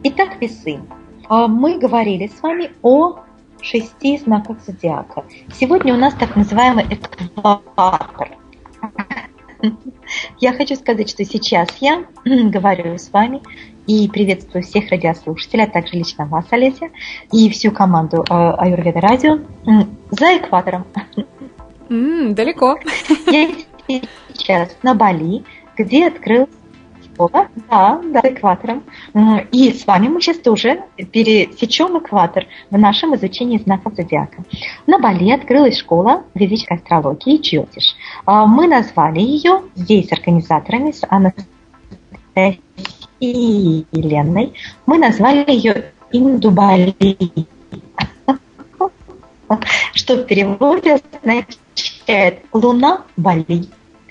Итак, весы. Мы говорили с вами о 6 знаках зодиака. Сегодня у нас так называемый экватор. Я хочу сказать, что сейчас я говорю с вами и приветствую всех радиослушателей, а также лично вас, Олеся, и всю команду Аюрведа Радио за экватором. Далеко. Я сейчас на Бали, где открылась школа, за экватором. И с вами мы сейчас тоже пересечем экватор в нашем изучении знаков зодиака. На Бали открылась школа ведической астрологии Джьотиш. Мы назвали ее здесь организаторами с Анастасией и Еленой. Мы назвали ее Инду-Бали, что в переводе означает «Луна Бали».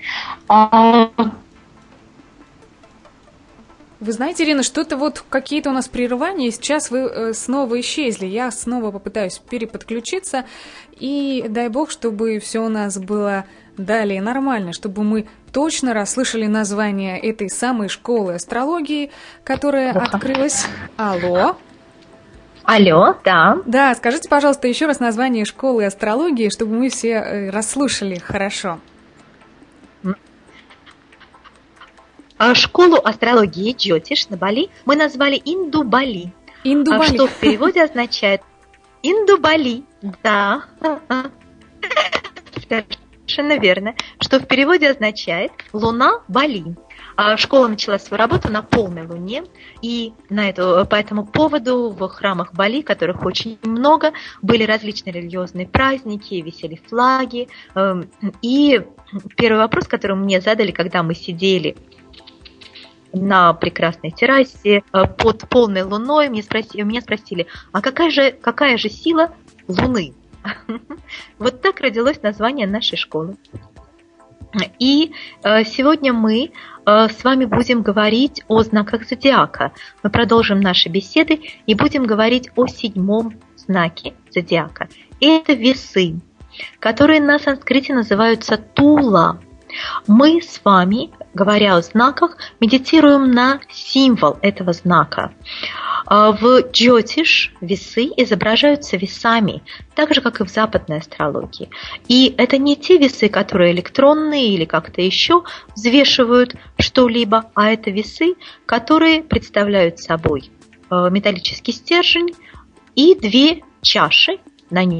Вы знаете, Ирина, что-то вот какие-то у нас прерывания, и сейчас вы снова исчезли. Я снова попытаюсь переподключиться, и дай бог, чтобы все у нас было далее нормально, чтобы мы точно расслышали название этой самой школы астрологии, которая открылась. Алло. Алло, да. Да, скажите, пожалуйста, еще раз название школы астрологии, чтобы мы все расслышали хорошо. Школу астрологии Джьотиш на Бали мы назвали Инду-Бали. Инду-Бали. Что в переводе означает Инду-Бали. Да. Совершенно верно. Что в переводе означает Луна Бали. Школа начала свою работу на полной луне, и по этому поводу в храмах Бали, которых очень много, были различные религиозные праздники, висели флаги. И первый вопрос, который мне задали, когда мы сидели на прекрасной террасе под полной луной, меня спросили, а какая же сила Луны? Вот так родилось название нашей школы. И сегодня мы с вами будем говорить о знаках зодиака. Мы продолжим наши беседы и будем говорить о 7 знаке зодиака. Это весы, которые на санскрите называются тула. Мы с вами, говоря о знаках, медитируем на символ этого знака. В Джьотиш весы изображаются весами, так же, как и в западной астрологии. И это не те весы, которые электронные или как-то еще взвешивают что-либо, а это весы, которые представляют собой металлический стержень и 2 чаши на ней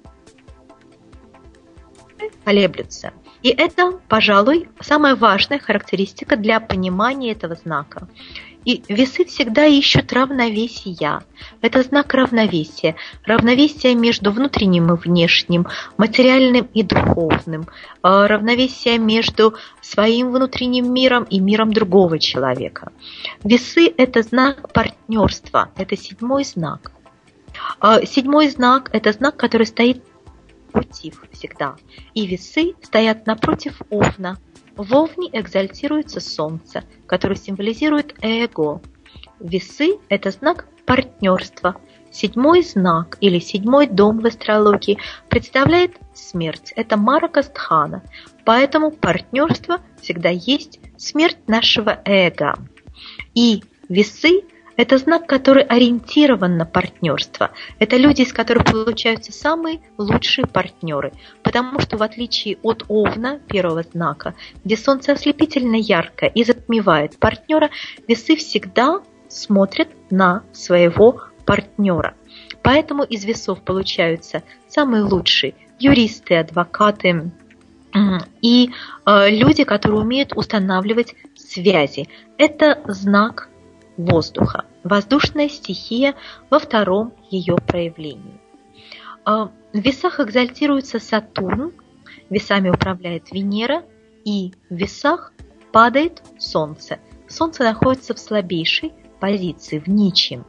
колеблются. И это, пожалуй, самая важная характеристика для понимания этого знака. И весы всегда ищут равновесия. Это знак равновесия. Равновесие между внутренним и внешним, материальным и духовным. Равновесие между своим внутренним миром и миром другого человека. Весы – это знак партнерства. Это 7 знак. 7 знак – это знак, который стоит против всегда. И весы стоят напротив Овна. В Овне экзальтируется Солнце, которое символизирует эго. Весы – это знак партнерства. 7 знак или 7 дом в астрологии представляет смерть. Это Маракастхана. Поэтому партнерство всегда есть смерть нашего эго. И весы – это знак, который ориентирован на партнерство. Это люди, из которых получаются самые лучшие партнеры. Потому что в отличие от Овна, первого знака, где солнце ослепительно ярко и затмевает партнера, весы всегда смотрят на своего партнера. Поэтому из весов получаются самые лучшие юристы, адвокаты и люди, которые умеют устанавливать связи. Это знак воздуха, воздушная стихия во 2 ее проявлении. В весах экзальтируется Сатурн, весами управляет Венера, и в весах падает Солнце. Солнце находится в слабейшей позиции, в ничьем.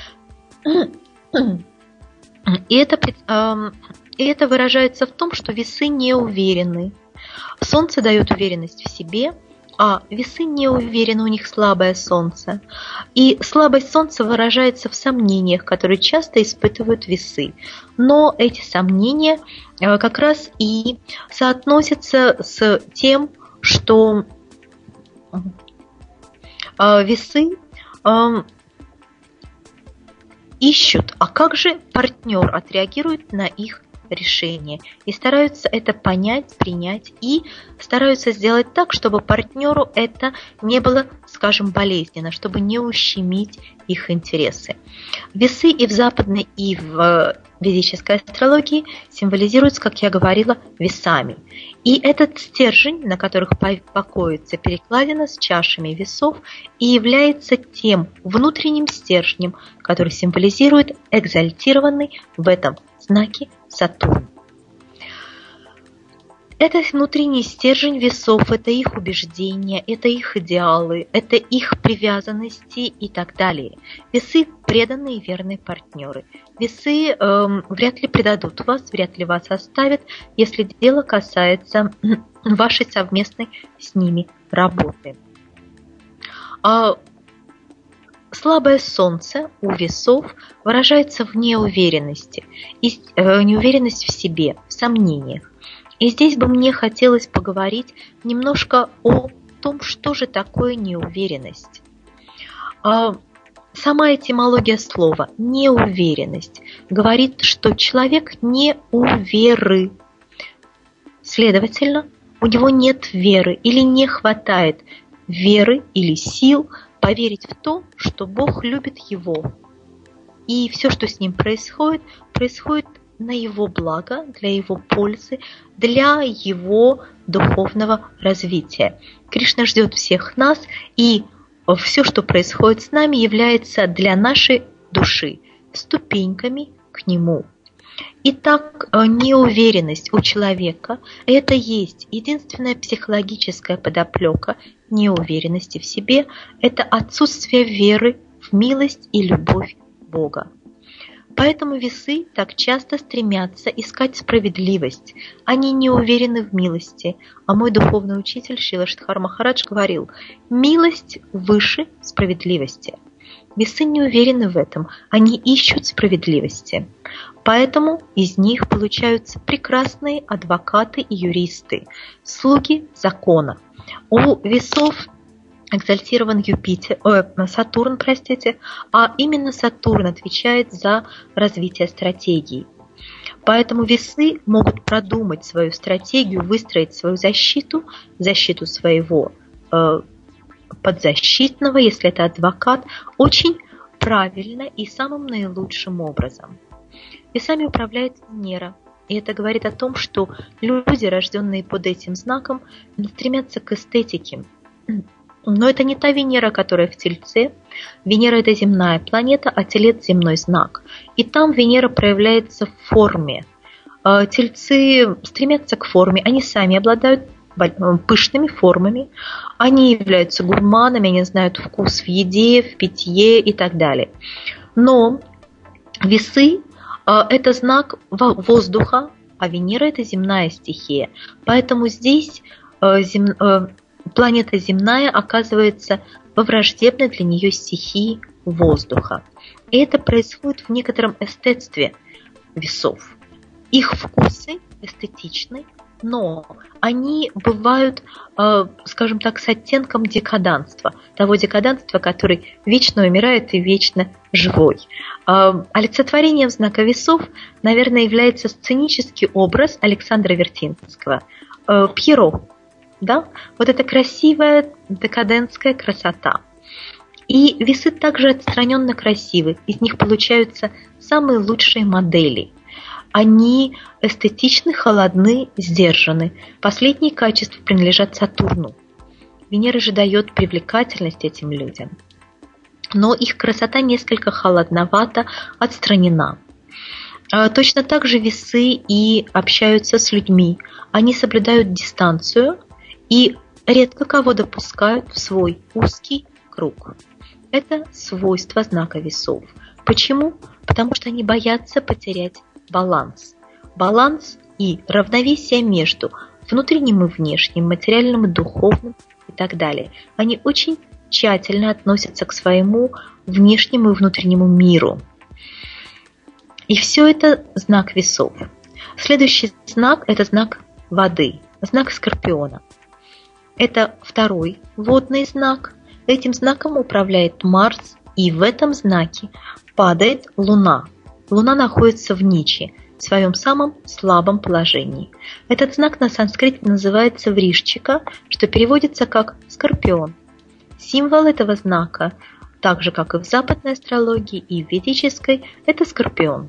И это выражается в том, что весы не уверены. Солнце дает уверенность в себе, а весы не уверены, у них слабое солнце. И слабость солнца выражается в сомнениях, которые часто испытывают весы. Но эти сомнения как раз и соотносятся с тем, что весы ищут, а как же партнер отреагирует на их решение. И стараются это понять, принять, и стараются сделать так, чтобы партнеру это не было, скажем, болезненно, чтобы не ущемить их интересы. Весы и в западной, и в ведической астрологии символизируются, как я говорила, весами. И этот стержень, на которых покоится перекладина с чашами весов, и является тем внутренним стержнем, который символизирует экзальтированный в этом знаке Сатурн. Это внутренний стержень весов, это их убеждения, это их идеалы, это их привязанности и так далее. Весы – преданные и верные партнеры. Весы вряд ли предадут вас, вряд ли вас оставят, если дело касается вашей совместной с ними работы. Слабое солнце у весов выражается в неуверенности, неуверенность в себе, в сомнениях. И здесь бы мне хотелось поговорить немножко о том, что же такое неуверенность. Сама этимология слова «неуверенность» говорит, что человек не у веры. Следовательно, у него нет веры или не хватает веры или сил поверить в то, что Бог любит его. И все, что с ним происходит, происходит на его благо, для его пользы, для его духовного развития. Кришна ждет всех нас, и все, что происходит с нами, является для нашей души ступеньками к нему. Итак, неуверенность у человека – это есть единственная психологическая подоплека неуверенности в себе – это отсутствие веры в милость и любовь Бога. Поэтому весы так часто стремятся искать справедливость. Они не уверены в милости. А мой духовный учитель Шрила Шридхар Махарадж говорил: милость выше справедливости. Весы не уверены в этом, они ищут справедливости. Поэтому из них получаются прекрасные адвокаты и юристы, слуги закона. У весов экзальтирован Сатурн, а именно Сатурн отвечает за развитие стратегии. Поэтому весы могут продумать свою стратегию, выстроить свою защиту своего подзащитного, если это адвокат, очень правильно и самым наилучшим образом. Весами управляет Венера. И это говорит о том, что люди, рожденные под этим знаком, стремятся к эстетике. Но это не та Венера, которая в Тельце. Венера – это земная планета, а Телец – земной знак. И там Венера проявляется в форме. Тельцы стремятся к форме, они сами обладают пышными формами, они являются гурманами, они знают вкус в еде, в питье и так далее. Но весы – это знак воздуха, а Венера – это земная стихия. Поэтому здесь планета земная оказывается во враждебной для нее стихии воздуха. И это происходит в некотором эстетстве весов. Их вкусы эстетичны, но они бывают, скажем так, с оттенком декаданства. Того декаданства, который вечно умирает и вечно живой. Олицетворением знака весов, наверное, является сценический образ Александра Вертинского. Пьеро. Да? Вот это красивая декадентская красота. И весы также отстраненно красивы. Из них получаются самые лучшие модели. Они эстетичны, холодны, сдержаны. Последние качества принадлежат Сатурну. Венера же дает привлекательность этим людям. Но их красота несколько холодновата, отстранена. Точно так же весы и общаются с людьми. Они соблюдают дистанцию и редко кого допускают в свой узкий круг. Это свойство знака весов. Почему? Потому что они боятся потерять баланс. Баланс и равновесие между внутренним и внешним, материальным и духовным и так далее. Они очень тщательно относятся к своему внешнему и внутреннему миру. И все это знак весов. Следующий знак – это знак воды, знак Скорпиона. Это второй водный знак. Этим знаком управляет Марс И в этом знаке падает Луна. Луна находится в ниче, в своем самом слабом положении. Этот знак на санскрите называется Вришчика, что переводится как «скорпион». Символ этого знака, так же как и в западной астрологии и в ведической, это скорпион.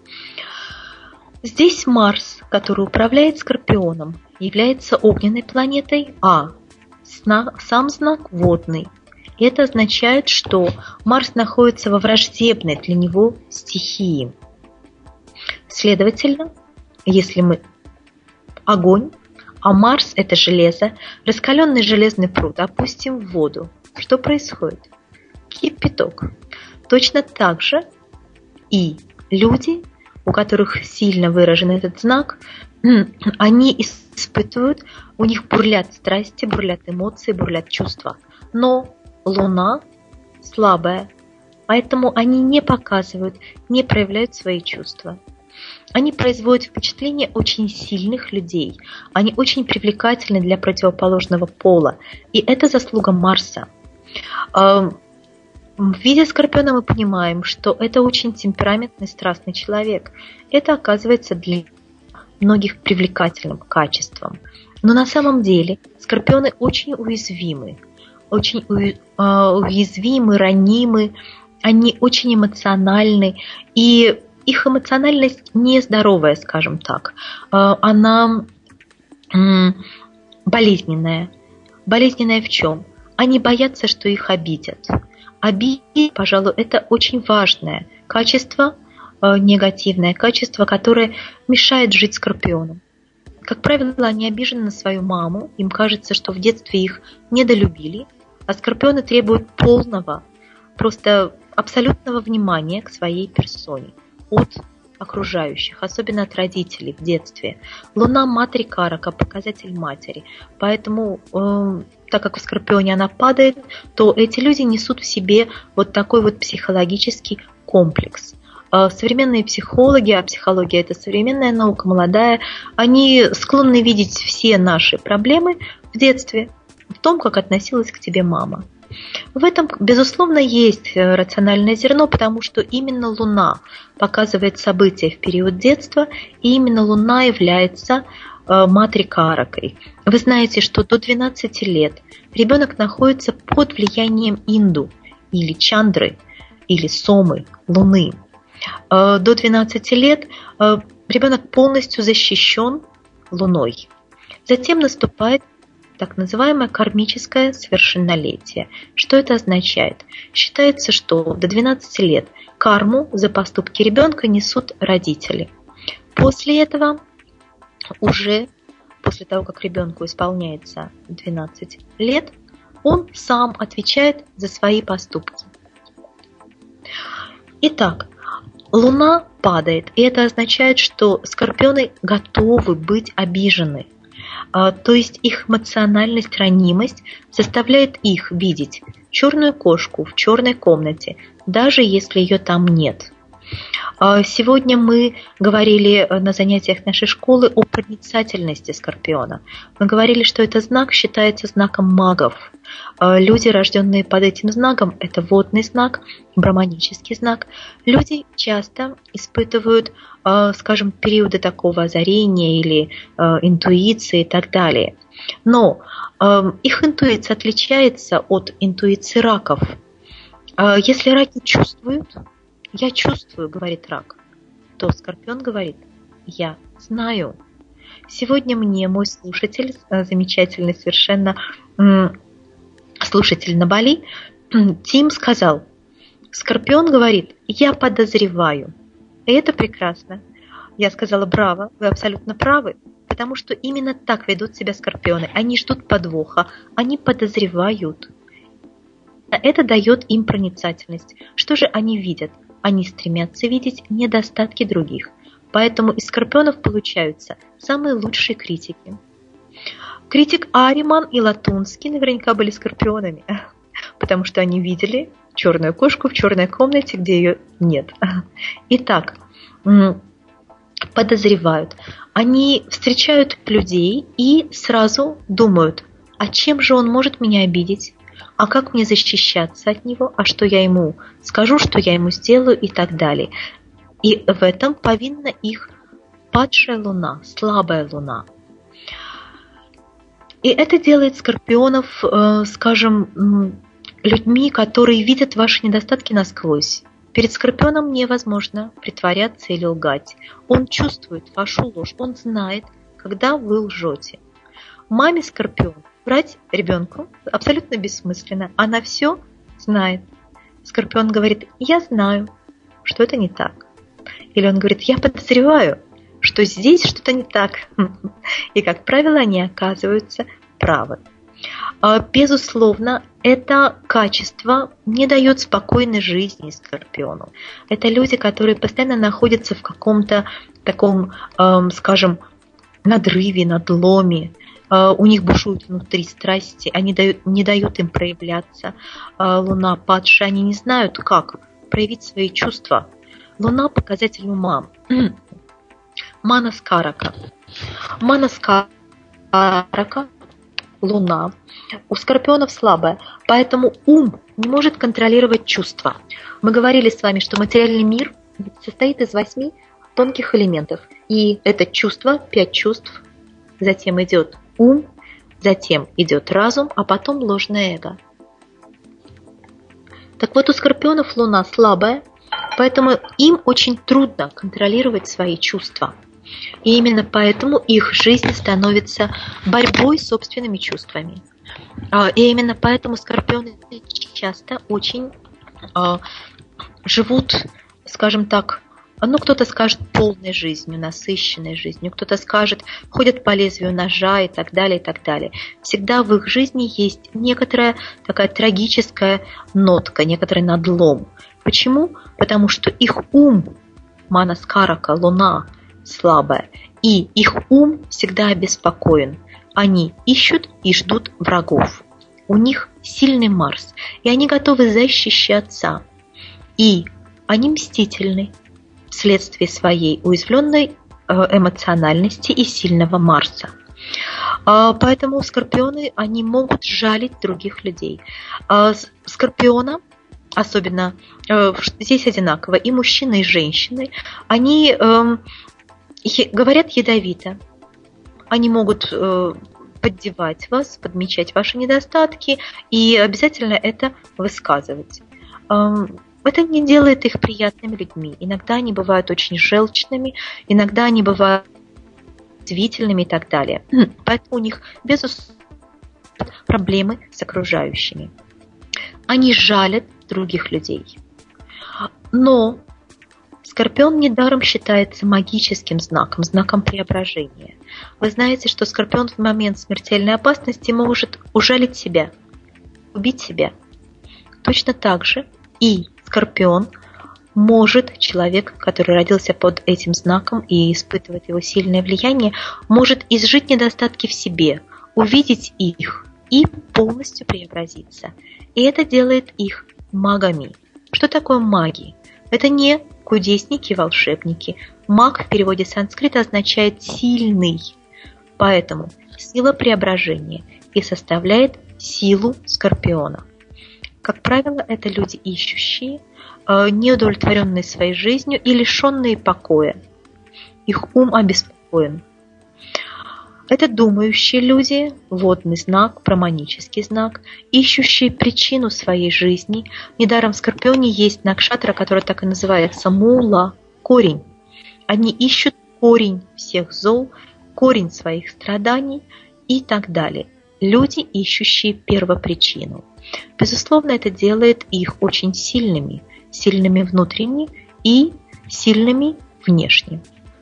Здесь Марс, который управляет скорпионом, является огненной планетой, а сам знак водный. Это означает, что Марс находится во враждебной для него стихии. Следовательно, если мы огонь, а Марс – это железо, раскаленный железный пруд опустим в воду, что происходит? Кипяток. Точно так же и люди, у которых сильно выражен этот знак, они испытывают, у них бурлят страсти, бурлят эмоции, бурлят чувства. Но Луна слабая, поэтому они не показывают, не проявляют свои чувства. Они производят впечатление очень сильных людей. Они очень привлекательны для противоположного пола. И это заслуга Марса. В виде скорпиона мы понимаем, что это очень темпераментный, страстный человек. Это оказывается для многих привлекательным качеством. Но на самом деле скорпионы очень уязвимы. Очень уязвимы, ранимы. Они очень эмоциональны. И их эмоциональность нездоровая, скажем так. Она болезненная. Болезненная в чем? Они боятся, что их обидят. Обида, пожалуй, это очень важное качество, негативное качество, которое мешает жить скорпионам. Как правило, они обижены на свою маму, им кажется, что в детстве их недолюбили, а скорпионы требуют полного, просто абсолютного внимания к своей персоне от окружающих, особенно от родителей в детстве. Луна матери Карака, показатель матери. Поэтому, так как в Скорпионе она падает, то эти люди несут в себе вот такой вот психологический комплекс. Современные психологи, а психология – это современная наука, молодая, они склонны видеть все наши проблемы в детстве, в том, как относилась к тебе мама. В этом, безусловно, есть рациональное зерно, потому что именно Луна показывает события в период детства, и именно Луна является матрикаракой. Вы знаете, что до 12 лет ребенок находится под влиянием Инду, или Чандры, или Сомы, Луны. До 12 лет ребенок полностью защищен Луной. Затем наступает так называемое кармическое совершеннолетие. Что это означает? Считается, что до 12 лет карму за поступки ребенка несут родители. После этого, уже после того, как ребенку исполняется 12 лет, он сам отвечает за свои поступки. Итак, Луна падает, и это означает, что скорпионы готовы быть обижены. То есть их эмоциональность, ранимость заставляет их видеть черную кошку в черной комнате, даже если ее там нет. Сегодня мы говорили на занятиях нашей школы о проницательности скорпиона. Мы говорили, что этот знак считается знаком магов. Люди, рожденные под этим знаком, это водный знак, брахманический знак. Люди часто испытывают, скажем, периоды такого озарения или интуиции и так далее. Но их интуиция отличается от интуиции раков. Если раки чувствуют, «Я чувствую», говорит рак, то скорпион говорит «Я знаю». Сегодня мне мой слушатель, замечательный совершенно слушатель на Бали, Тим сказал, скорпион говорит «Я подозреваю». И это прекрасно. Я сказала «Браво, вы абсолютно правы», потому что именно так ведут себя скорпионы. Они ждут подвоха, они подозревают. Это дает им проницательность. Что же они видят? Они стремятся видеть недостатки других. Поэтому из скорпионов получаются самые лучшие критики. Критик Ариман и Латунский наверняка были скорпионами, потому что они видели черную кошку в черной комнате, где ее нет. Итак, подозревают. Они встречают людей и сразу думают, а чем же он может меня обидеть? а как мне защищаться от него, а что я ему скажу, что я ему сделаю и так далее. И в этом повинна их падшая луна, слабая луна. И это делает скорпионов, скажем, людьми, которые видят ваши недостатки насквозь. Перед скорпионом невозможно притворяться или лгать. Он чувствует вашу ложь, он знает, когда вы лжете. Маме скорпион врать ребенку абсолютно бессмысленно. Она все знает. Скорпион говорит: я знаю, что это не так. Или он говорит: я подозреваю, что здесь что-то не так. И, как правило, они оказываются правы. Безусловно, это качество не дает спокойной жизни скорпиону. Это люди, которые постоянно находятся в каком-то таком, скажем, надрыве, надломе. У них бушуют внутри страсти, они не дают им проявляться. Луна падшая, они не знают, как проявить свои чувства. Луна – показатель ума. Манаскарака. Манаскарака, Луна, у скорпионов слабая, поэтому ум не может контролировать чувства. Мы говорили с вами, что материальный мир состоит из 8 тонких элементов. И это чувство, 5 чувств, затем идет ум, затем идет разум, а потом ложное эго. Так вот, у скорпионов Луна слабая, поэтому им очень трудно контролировать свои чувства. И именно поэтому их жизнь становится борьбой с собственными чувствами. И именно поэтому скорпионы часто очень живут, скажем так, кто-то скажет полной жизнью, насыщенной жизнью, кто-то скажет, ходят по лезвию ножа и так далее, и так далее. Всегда в их жизни есть некоторая такая трагическая нотка, некоторый надлом. Почему? Потому что их ум, манаскарака, Луна, слабая, и их ум всегда обеспокоен. Они ищут и ждут врагов. У них сильный Марс, и они готовы защищаться. И они мстительны вследствие своей уязвленной эмоциональности и сильного Марса. Поэтому скорпионы, они могут жалить других людей. Скорпиона, особенно здесь одинаково, и мужчины, и женщины, они говорят ядовито. Они могут поддевать вас, подмечать ваши недостатки и обязательно это высказывать. Это не делает их приятными людьми. Иногда они бывают очень желчными, иногда они бывают язвительными и так далее. Поэтому у них, безусловно, проблемы с окружающими. Они жалят других людей. Но скорпион недаром считается магическим знаком, знаком преображения. Вы знаете, что скорпион в момент смертельной опасности может ужалить себя, убить себя. Точно так же и скорпион может, человек, который родился под этим знаком и испытывает его сильное влияние, может изжить недостатки в себе, увидеть их и полностью преобразиться. И это делает их магами. Что такое маги? Это не кудесники, волшебники. Маг в переводе с санскрита означает «сильный». Поэтому сила преображения и составляет силу скорпиона. Как правило, это люди ищущие, неудовлетворенные своей жизнью и лишенные покоя. Их ум обеспокоен. Это думающие люди, водный знак, праманический знак, ищущие причину своей жизни. Недаром в Скорпионе есть накшатра, которая так и называется мула, корень. Они ищут корень всех зол, корень своих страданий и так далее. Люди, ищущие первопричину. Безусловно, это делает их очень сильными, сильными внутренне и сильными внешне.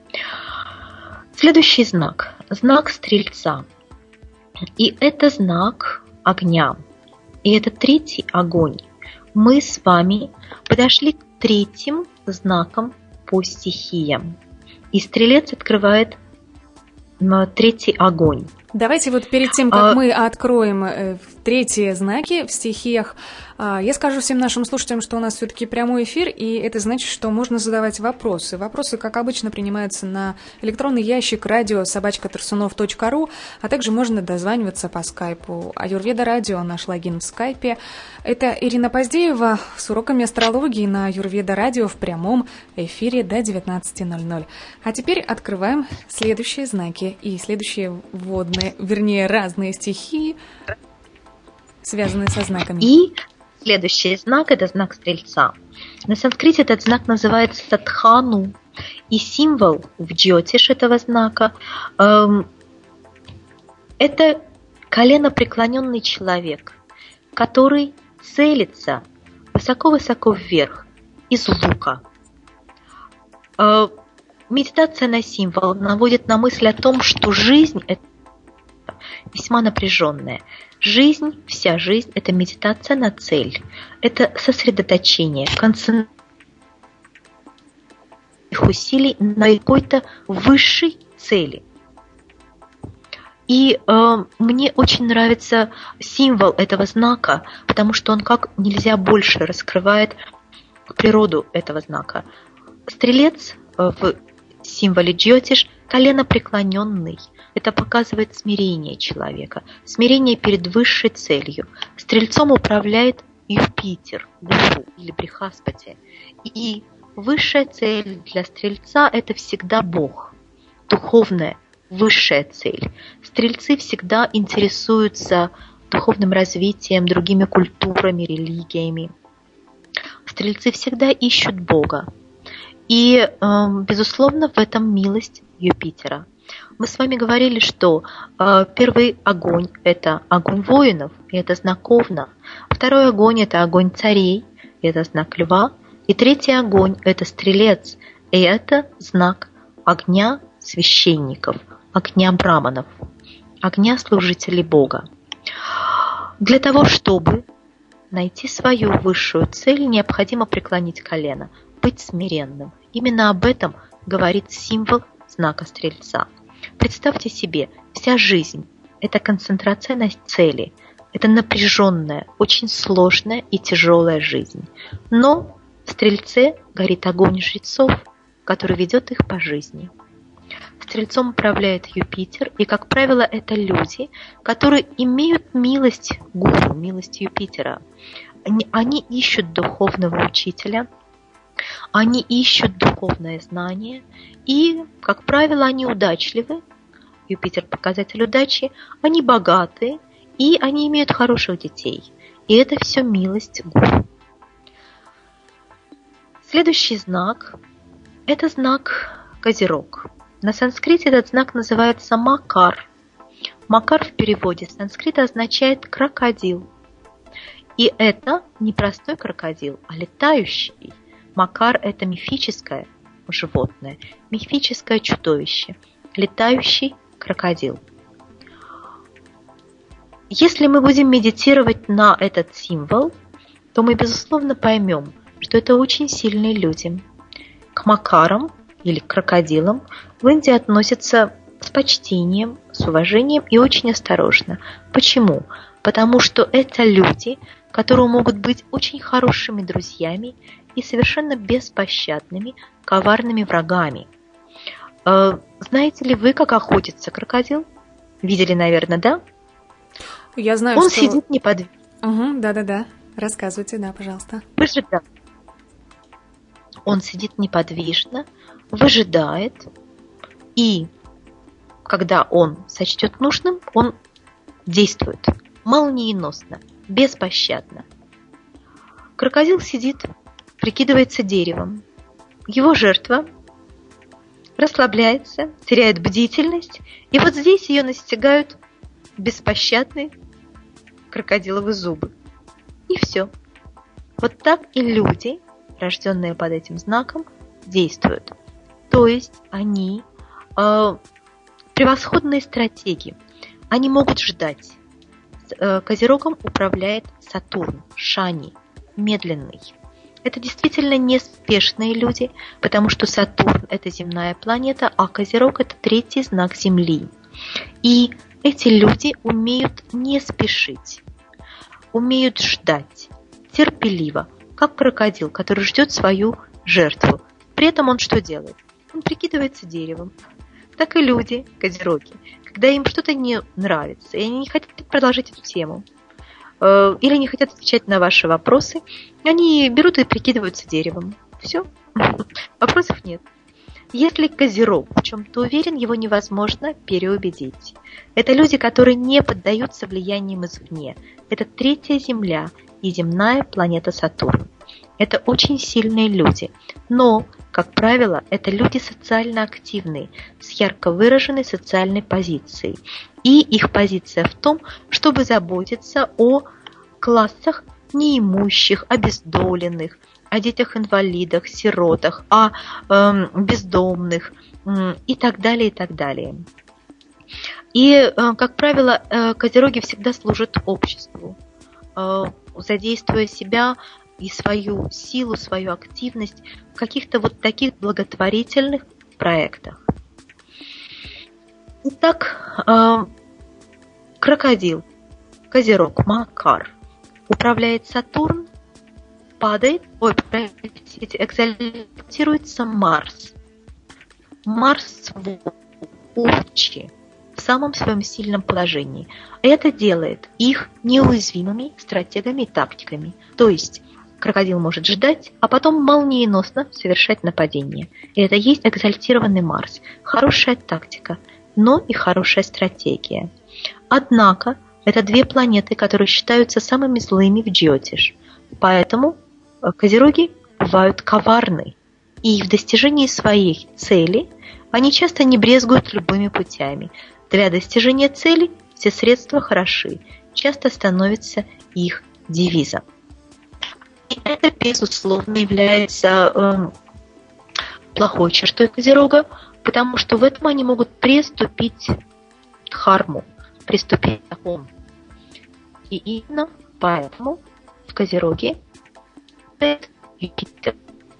Следующий знак – знак Стрельца. И это знак огня. И это третий огонь. Мы с вами подошли к третьим знакам по стихиям. И Стрелец открывает третий огонь. Давайте вот перед тем, как мы откроем третьи знаки в стихиях. Я скажу всем нашим слушателям, что у нас все-таки прямой эфир, и это значит, что можно задавать вопросы. Вопросы, как обычно, принимаются на электронный ящик radio@tarsunov.ru, а также можно дозваниваться по скайпу. Аюрведа Радио, наш логин в скайпе. Это Ирина Поздеева с уроками астрологии на Аюрведа Радио в прямом эфире до 19:00. А теперь открываем следующие знаки и следующие вводные, вернее, разные стихии, связанные со знаками. И следующий знак – это знак Стрельца. На санскрите этот знак называется Дхану. И символ в джьотиш этого знака это коленопреклоненный человек, который целится высоко-высоко вверх из лука. Медитация на символ наводит на мысль о том, что жизнь – это весьма напряженная. Жизнь, вся жизнь – это медитация на цель, это сосредоточение, концентрация усилий на какой-то высшей цели. И мне очень нравится символ этого знака, потому что он как нельзя больше раскрывает природу этого знака. Стрелец в символе джьотиш коленопреклоненный. Это показывает смирение человека, смирение перед высшей целью. Стрельцом управляет Юпитер, Гуру или Брихаспати. И высшая цель для Стрельца – это всегда Бог, духовная, высшая цель. Стрельцы всегда интересуются духовным развитием, другими культурами, религиями. Стрельцы всегда ищут Бога. И, безусловно, в этом милость Юпитера. Мы с вами говорили, что первый огонь – это огонь воинов, и это знак Овна. Второй огонь – это огонь царей, и это знак Льва. И третий огонь – это Стрелец, и это знак огня священников, огня браманов, огня служителей Бога. Для того, чтобы найти свою высшую цель, необходимо преклонить колено, быть смиренным. Именно об этом говорит символ знака Стрельца. Представьте себе, вся жизнь – это концентрация на цели, это напряженная, очень сложная и тяжелая жизнь. Но в Стрельце горит огонь жрецов, который ведет их по жизни. Стрельцом управляет Юпитер, и, как правило, это люди, которые имеют милость Гуру, милость Юпитера. Они ищут духовного учителя, они ищут духовное знание, и, как правило, они удачливы. Юпитер – показатель удачи, они богаты, и они имеют хороших детей. И это все милость Гуру. Следующий знак – это знак Козерог. На санскрите этот знак называется Макар. Макар в переводе с санскрита означает крокодил. И это не простой крокодил, а летающий. Макар – это мифическое животное, мифическое чудовище, летающий крокодил. Если мы будем медитировать на этот символ, то мы, безусловно, поймем, что это очень сильные люди. К макарам или к крокодилам в Индии относятся с почтением, с уважением и очень осторожно. Почему? Потому что это люди, которые могут быть очень хорошими друзьями и совершенно беспощадными, коварными врагами. Знаете ли вы, как охотится крокодил? Видели, наверное, да? Я знаю, Он что... сидит неподвижно. Угу, да-да-да. Рассказывайте, да, пожалуйста. Выжидает. Он сидит неподвижно, выжидает, и когда он сочтет нужным, он действует молниеносно, беспощадно. Крокодил сидит, прикидывается деревом. Его жертва расслабляется, теряет бдительность, и вот здесь ее настигают беспощадные крокодиловые зубы. И все. Вот так и люди, рожденные под этим знаком, действуют. То есть они превосходные стратеги. Они могут ждать. Козерогом управляет Сатурн, Шани, медленный. Это действительно неспешные люди, потому что Сатурн – это земная планета, а Козерог – это третий знак Земли. И эти люди умеют не спешить. умеют ждать терпеливо, как крокодил, который ждет свою жертву. При этом он что делает? Он прикидывается деревом. Так и люди, козероги, когда им что-то не нравится, и они не хотят продолжить эту тему, или не хотят отвечать на ваши вопросы, они берут и прикидываются деревом. Все. Вопросов нет. Если козерог в чем-то уверен, его невозможно переубедить. Это люди, которые не поддаются влияниям извне. Это третья Земля и земная планета Сатурн. Это очень сильные люди. Но, как правило, это люди социально активные, с ярко выраженной социальной позицией. И их позиция в том, чтобы заботиться о классах неимущих, обездоленных, о детях-инвалидах, сиротах, о бездомных и так далее, и так далее. И, как правило, козероги всегда служат обществу, задействуя себя и свою силу, свою активность в каких-то вот таких благотворительных проектах. Итак, крокодил, козерог, Макар, управляет Сатурн, падает, экзальтируется Марс. Марс в Овчи, в самом своем сильном положении. Это делает их неуязвимыми стратегами и тактиками. То есть крокодил может ждать, а потом молниеносно совершать нападение. И это есть экзальтированный Марс. Хорошая тактика, но и хорошая стратегия. Однако, это две планеты, которые считаются самыми злыми в Джиотиш. Поэтому козероги бывают коварны. И в достижении своих целей они часто не брезгуют любыми путями. Для достижения цели все средства хороши. Часто становится их девизом. И это, безусловно, является плохой чертой козерога, потому что в этом они могут приступить к харму, приступить к такому. И именно поэтому в козероге Юпитер.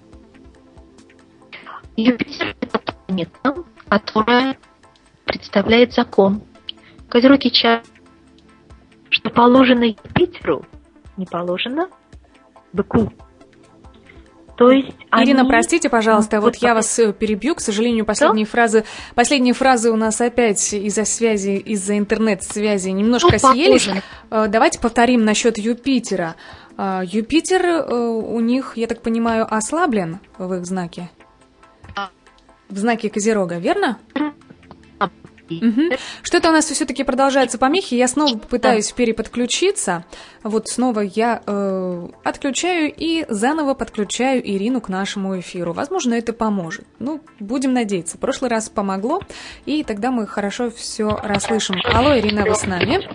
Юпитер – это планета, которая представляет закон. Козероги часто, что положено Юпитеру, не положено быку. То есть Ирина, они... простите, пожалуйста, вот я вас перебью. К сожалению, последние фразы у нас опять из-за связи, из-за интернет-связи немножко съелись. Давайте повторим насчет Юпитера. Юпитер у них, я так понимаю, ослаблен в их знаке? В знаке Козерога, верно? Угу. Что-то у нас все-таки продолжаются помехи. Я снова попытаюсь переподключиться. Вот снова я отключаю и заново подключаю Ирину к нашему эфиру. Возможно, это поможет. Ну, будем надеяться. В прошлый раз помогло, и тогда мы хорошо все расслышим. Алло, Ирина, вы с нами?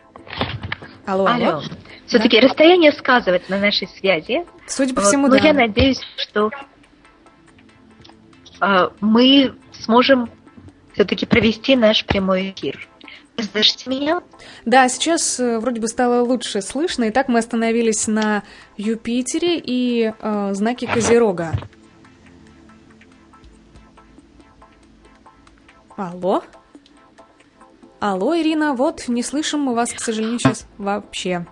Алло. Все-таки расстояние сказывается на нашей связи. Судя по всему, да. Но я надеюсь, что мы сможем все-таки провести наш прямой эфир. Вы слышите меня? Да, сейчас вроде бы стало лучше слышно. Итак, мы остановились на Юпитере и знаке Козерога. Алло? Алло, Ирина, вот не слышим мы вас, к сожалению, сейчас вообще.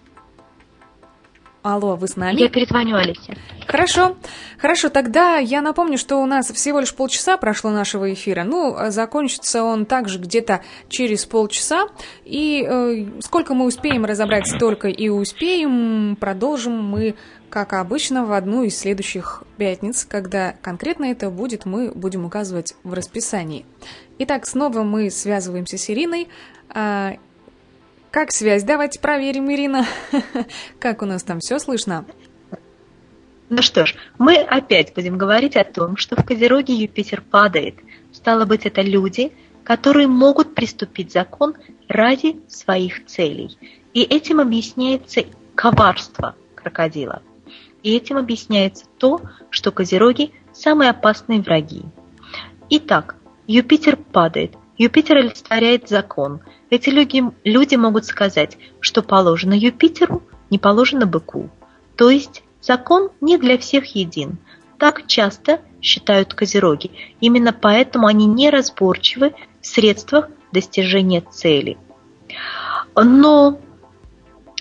Алло, вы с нами? Я перезвоню Алисе. Хорошо, тогда я напомню, что у нас всего лишь полчаса прошло нашего эфира. Ну, закончится он также где-то через полчаса. И сколько мы успеем разобрать, столько и успеем. Продолжим мы, как обычно, в одну из следующих пятниц. Когда конкретно это будет, мы будем указывать в расписании. Итак, снова мы связываемся с Ириной. Как связь? Давайте проверим, Ирина. Как у нас там все слышно? Ну что ж, мы опять будем говорить о том, что в Козероге Юпитер падает. Стало быть, это люди, которые могут приступить закон ради своих целей. И этим объясняется коварство крокодила. И этим объясняется то, что козероги – самые опасные враги. Итак, Юпитер падает. Юпитер олицетворяет закон. Эти люди могут сказать, что положено Юпитеру, не положено быку. То есть закон не для всех един. Так часто считают козероги. Именно поэтому они неразборчивы в средствах достижения цели. Но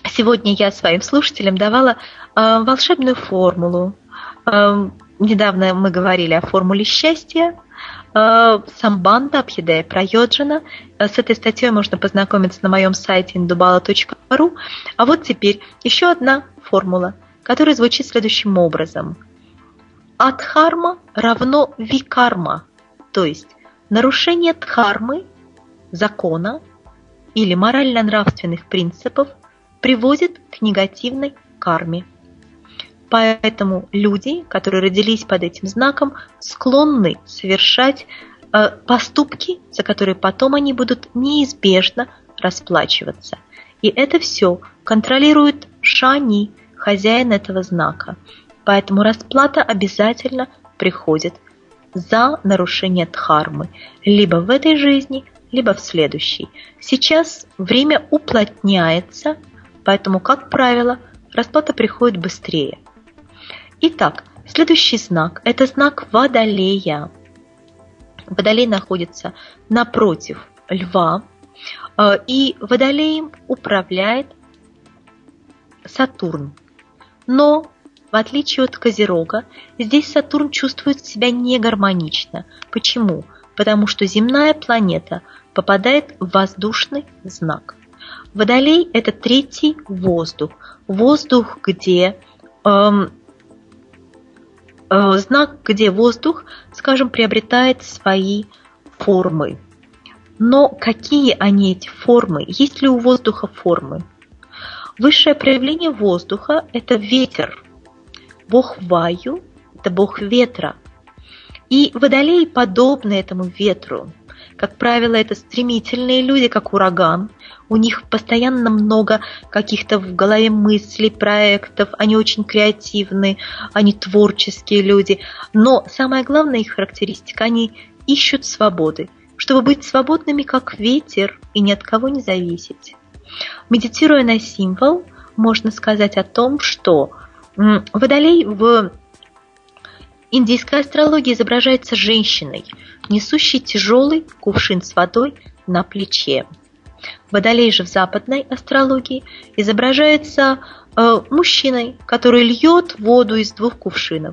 Сегодня я своим слушателям давала волшебную формулу. Недавно мы говорили о формуле счастья. Самбанда Абхидая Прайоджана. С этой статьей можно познакомиться на моем сайте indubala.ru. А вот теперь еще одна формула, которая звучит следующим образом. Адхарма равно викарма, то есть нарушение дхармы, закона или морально-нравственных принципов приводит к негативной карме. Поэтому люди, которые родились под этим знаком, склонны совершать поступки, за которые потом они будут неизбежно расплачиваться. И это все контролирует Шани, хозяин этого знака. Поэтому расплата обязательно приходит за нарушение дхармы, либо в этой жизни, либо в следующей. Сейчас время уплотняется, поэтому, как правило, расплата приходит быстрее. Итак, следующий знак – это знак Водолея. Водолей находится напротив Льва, и Водолеем управляет Сатурн. Но, в отличие от Козерога, здесь Сатурн чувствует себя негармонично. Почему? Потому что земная планета попадает в воздушный знак. Водолей – это третий воздух. Воздух, где знак, где воздух, скажем, приобретает свои формы. Но какие они, эти формы? Есть ли у воздуха формы? Высшее проявление воздуха – это ветер. Бог Ваю – это бог ветра. И водолеи подобны этому ветру. Как правило, это стремительные люди, как ураган. У них постоянно много каких-то в голове мыслей, проектов. Они очень креативны, они творческие люди. Но самая главная их характеристика – они ищут свободы, чтобы быть свободными, как ветер, и ни от кого не зависеть. Медитируя на символ, можно сказать о том, что Водолей в индийской астрологии изображается женщиной, несущей тяжелый кувшин с водой на плече. Водолей же в западной астрологии изображается мужчиной, который льет воду из двух кувшинов.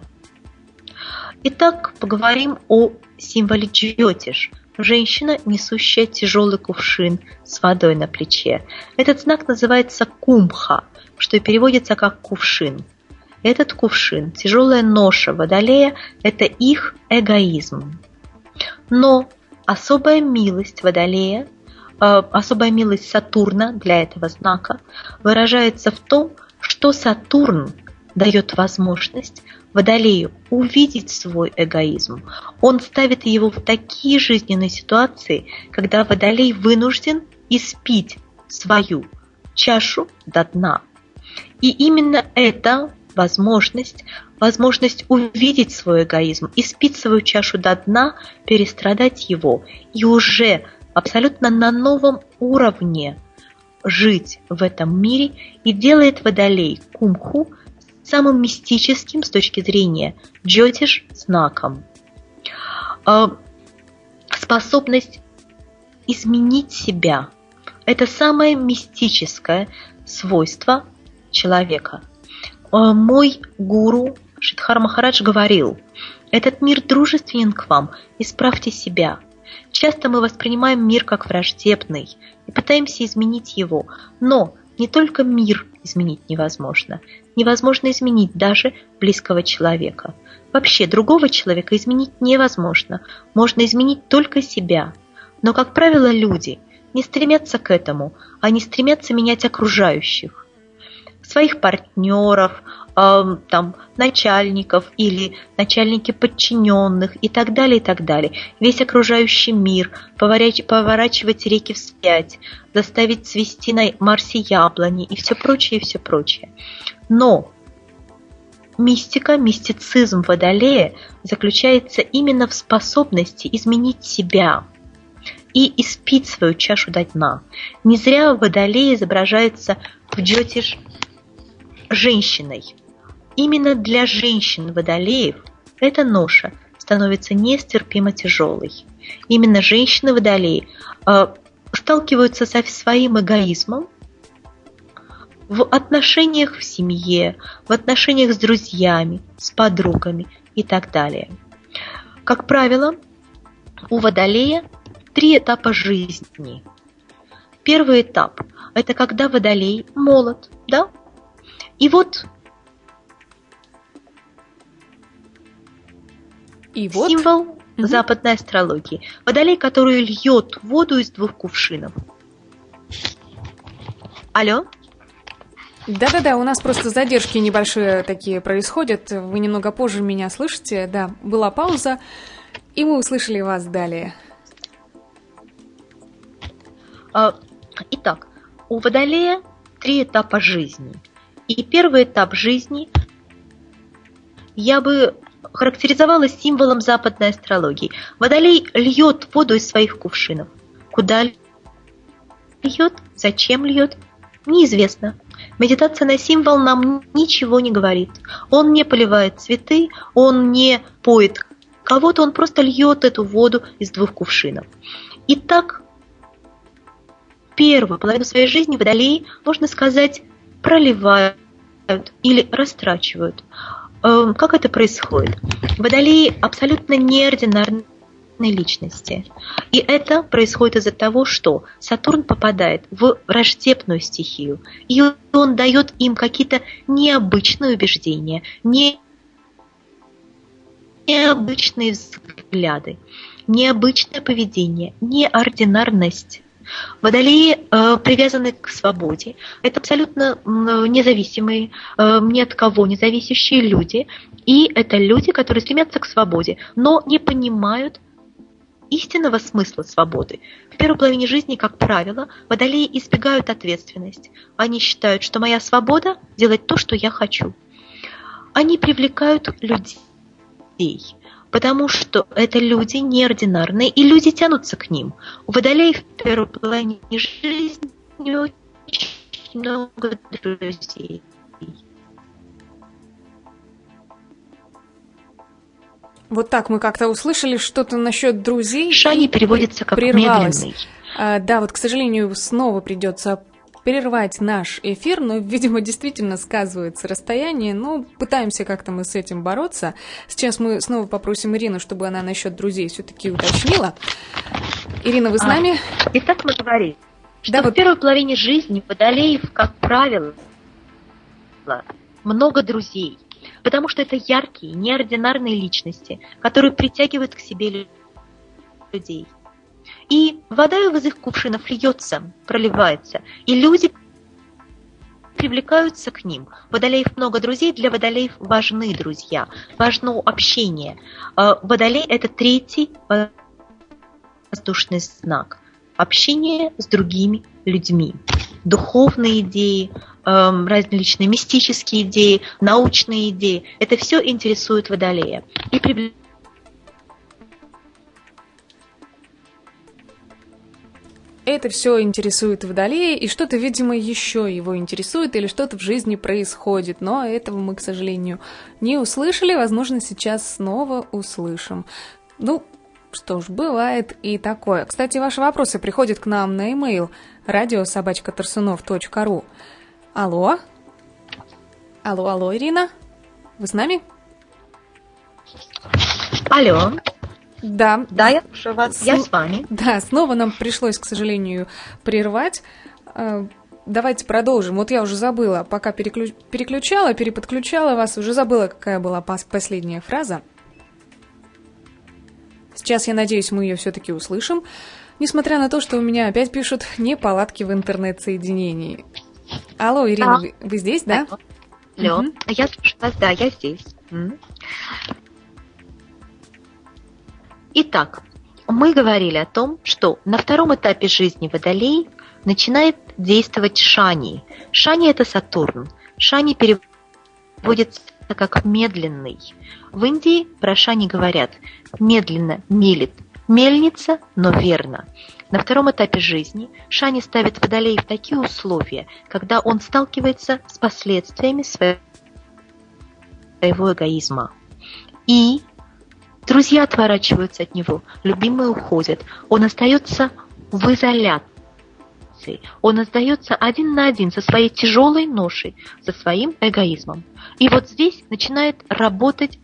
Итак, поговорим о символе Джьотиш. Женщина, несущая тяжелый кувшин с водой на плече. Этот знак называется кумбха, что и переводится как кувшин. Этот кувшин, тяжелая ноша Водолея – это их эгоизм. Но особая милость Водолея, особая милость Сатурна для этого знака выражается в том, что Сатурн дает возможность Водолею увидеть свой эгоизм. Он ставит его в такие жизненные ситуации, когда Водолей вынужден испить свою чашу до дна. И именно это возможность увидеть свой эгоизм, испить свою чашу до дна, перестрадать его и уже абсолютно на новом уровне жить в этом мире, и делает Водолей кумбху самым мистическим с точки зрения джьотиш знаком. Способность изменить себя – это самое мистическое свойство человека. Мой гуру Шридхар Махарадж говорил: этот мир дружественен к вам, исправьте себя. Часто мы воспринимаем мир как враждебный и пытаемся изменить его, но не только мир изменить невозможно. Невозможно изменить даже близкого человека. Вообще другого человека изменить невозможно. Можно изменить только себя. Но, как правило, люди не стремятся к этому, они стремятся менять окружающих. Своих партнеров, начальников или начальники подчиненных и так далее, и так далее. Весь окружающий мир, поворачивать реки вспять, заставить цвести на Марсе яблони и все прочее, и все прочее. Но мистицизм Водолея заключается именно в способности изменить себя и испить свою чашу до дна. Не зря Водолей изображается в джьотиш женщиной. Именно для женщин-водолеев эта ноша становится нестерпимо тяжелой. Именно женщины-водолеи сталкиваются со своим эгоизмом в отношениях в семье, в отношениях с друзьями, с подругами и так далее. Как правило, у Водолея 3 этапа жизни. Первый этап – это когда Водолей молод, да? И вот символ западной астрологии. Водолей, который льет воду из 2 кувшинов. Алло? Да-да-да, у нас просто задержки небольшие такие происходят. Вы немного позже меня слышите. Да, была пауза, и мы услышали вас далее. Итак, у Водолея 3 этапа жизни. И первый этап жизни я бы характеризовала символом западной астрологии. Водолей льет воду из своих кувшинов. Куда льет? Зачем льет? Неизвестно. Медитация на символ нам ничего не говорит. Он не поливает цветы, он не поет кого-то, он просто льет эту воду из 2 кувшинов. Итак, первую половину своей жизни Водолеи, можно сказать, проливают или растрачивают. Как это происходит? Водолеи абсолютно неординарные личности. И это происходит из-за того, что Сатурн попадает в враждебную стихию, и он дает им какие-то необычные убеждения, необычные взгляды, необычное поведение, неординарность. Водолеи привязаны к свободе. Это абсолютно независимые, ни от кого не зависящие люди. И это люди, которые стремятся к свободе, но не понимают истинного смысла свободы. В первой половине жизни, как правило, водолеи избегают ответственности. Они считают, что моя свобода – делать то, что я хочу. Они привлекают людей, потому что это люди неординарные, и люди тянутся к ним. У водолеев в первой половине жизни очень много друзей. Вот так мы как-то услышали что-то насчет друзей. Шани переводится как медленный. Да, вот, к сожалению, снова придется прервать наш эфир, но, видимо, действительно сказывается расстояние, но пытаемся как-то мы с этим бороться. Сейчас мы снова попросим Ирину, чтобы она насчет друзей все-таки уточнила. Ирина, вы с нами? Итак, мы говорим, что в первой половине жизни водолеев, как правило, много друзей, потому что это яркие, неординарные личности, которые притягивают к себе людей. И вода из их кувшинов льется, проливается, и люди привлекаются к ним. У водолеев много друзей, для водолеев важны друзья, важно общение. Водолей – это 3-й воздушный знак. Общение с другими людьми. Духовные идеи, различные мистические идеи, научные идеи – это все интересует водолея. И это все интересует Водолея, и что-то, видимо, еще его интересует, или что-то в жизни происходит, но этого мы, к сожалению, не услышали, возможно, сейчас снова услышим. Ну, что ж, бывает и такое. Кстати, ваши вопросы приходят к нам на e-mail radio@tarsunov.ru. Алло? Алло, Ирина? Вы с нами? Алло. Да, я слушаю вас, я с вами. Да, снова нам пришлось, к сожалению, прервать. Давайте продолжим. Вот я уже забыла, пока переподключала вас, уже забыла, какая была последняя фраза. Сейчас, я надеюсь, мы ее все-таки услышим, несмотря на то, что у меня опять пишут неполадки в интернет-соединении. Алло, Ирина, вы здесь, да? Алло, я слушаю вас, да, я здесь. Итак, мы говорили о том, что на 2-м этапе жизни водолей начинает действовать Шани. Шани – это Сатурн. Шани переводится как медленный. В Индии про Шани говорят «медленно мелит мельница, но верно». На 2-м этапе жизни Шани ставит водолей в такие условия, когда он сталкивается с последствиями своего эгоизма. И друзья отворачиваются от него, любимые уходят. Он остается в изоляции. ситуацией. Он остается один на один со своей тяжелой ношей, со своим эгоизмом. И вот здесь начинает работать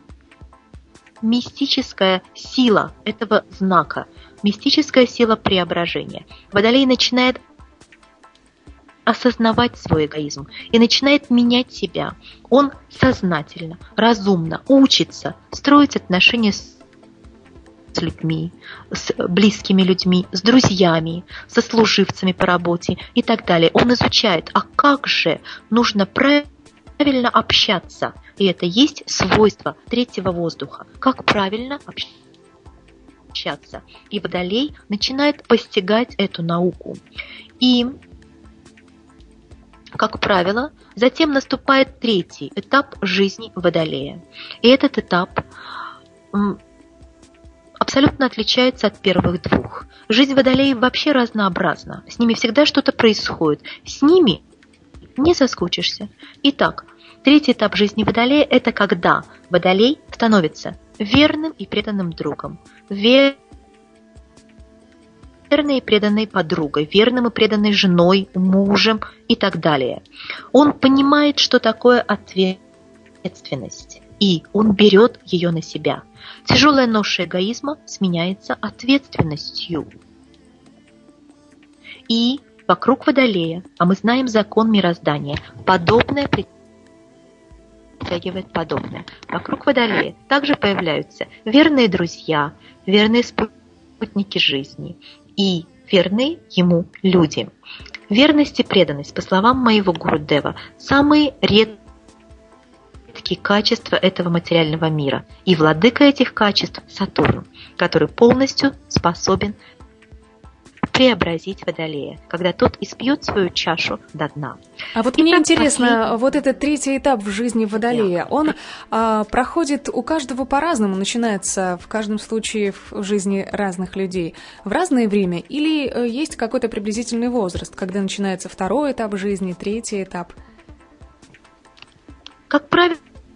мистическая сила этого знака, мистическая сила преображения. Водолей начинает осознавать свой эгоизм и начинает менять себя. Он сознательно, разумно учится строить отношения с людьми, с близкими людьми, с друзьями, со служивцами по работе и так далее. Он изучает, а как же нужно правильно общаться. И это есть свойство третьего воздуха. Как правильно общаться. И Водолей начинает постигать эту науку. И, как правило, затем наступает третий этап жизни Водолея. И этот этап абсолютно отличается от первых двух. Жизнь Водолеев вообще разнообразна. С ними всегда что-то происходит. С ними не соскучишься. Итак, третий этап жизни Водолея – это когда Водолей становится верным и преданным другом, верной и преданной подругой, верным и преданной женой, мужем и так далее. Он понимает, что такое ответственность, и он берет ее на себя. Тяжелая ноша эгоизма сменяется ответственностью. И вокруг Водолея, а мы знаем закон мироздания, подобное притягивает подобное. Вокруг Водолея также появляются верные друзья, верные спутники жизни и верные ему люди. Верность и преданность, по словам моего Гурудева, самые редкие качества этого материального мира. И владыка этих качеств – Сатурн, который полностью способен преобразить Водолея, когда тот испьет свою чашу до дна. А вот мне интересно, вот этот третий этап в жизни Водолея, он проходит у каждого по-разному, начинается в каждом случае в жизни разных людей в разное время, или есть какой-то приблизительный возраст, когда начинается второй этап жизни, третий этап? Как правило,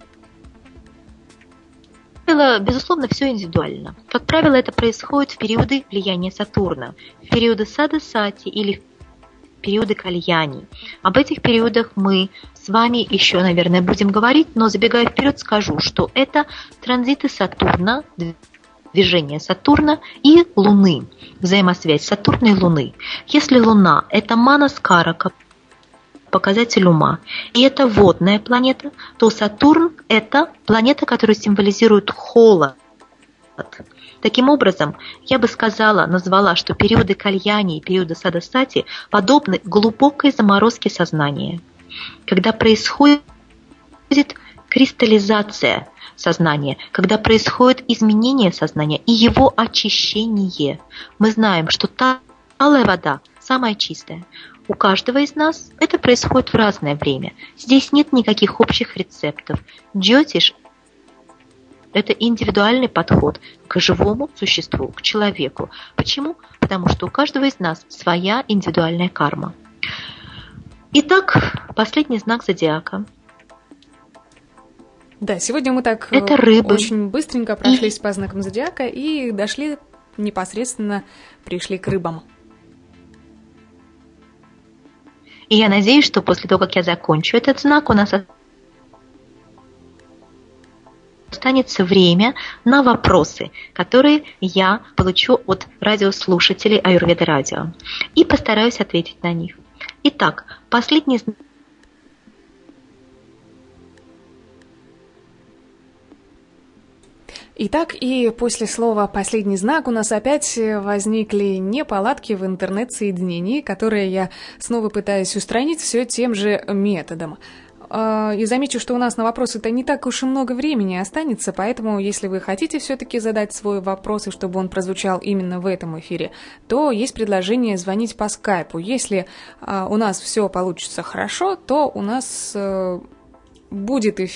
безусловно, все индивидуально. Как правило, это происходит в периоды влияния Сатурна, в периоды Сада-Сати или в периоды Кальяни. Об этих периодах мы с вами еще, наверное, будем говорить, но забегая вперед, скажу, что это транзиты Сатурна, движение Сатурна и Луны, взаимосвязь Сатурна и Луны. Если Луна – это Манаскарака, показатель ума, и это водная планета, то Сатурн – это планета, которая символизирует холод. Таким образом, я бы назвала, что периоды Кальяни и периоды Сада-Сати подобны глубокой заморозке сознания, когда происходит кристаллизация сознания, когда происходит изменение сознания и его очищение. Мы знаем, что талая вода самая чистая. У каждого из нас это происходит в разное время. Здесь нет никаких общих рецептов. Джотиш – это индивидуальный подход к живому существу, к человеку. Почему? Потому что у каждого из нас своя индивидуальная карма. Итак, последний знак зодиака. Да, сегодня мы так это рыбы. Очень быстренько прошлись по знакам зодиака и дошли непосредственно, пришли к рыбам. И я надеюсь, что после того, как я закончу этот знак, у нас останется время на вопросы, которые я получу от радиослушателей Аюрведа Радио. И постараюсь ответить на них. Итак, последний знак. Итак, и после слова «последний знак» у нас опять возникли неполадки в интернет-соединении, которые я снова пытаюсь устранить все тем же методом. И замечу, что у нас на вопросы-то не так уж и много времени останется, поэтому, если вы хотите все-таки задать свой вопрос, и чтобы он прозвучал именно в этом эфире, то есть предложение звонить по скайпу. Если у нас все получится хорошо, то у нас будет эфир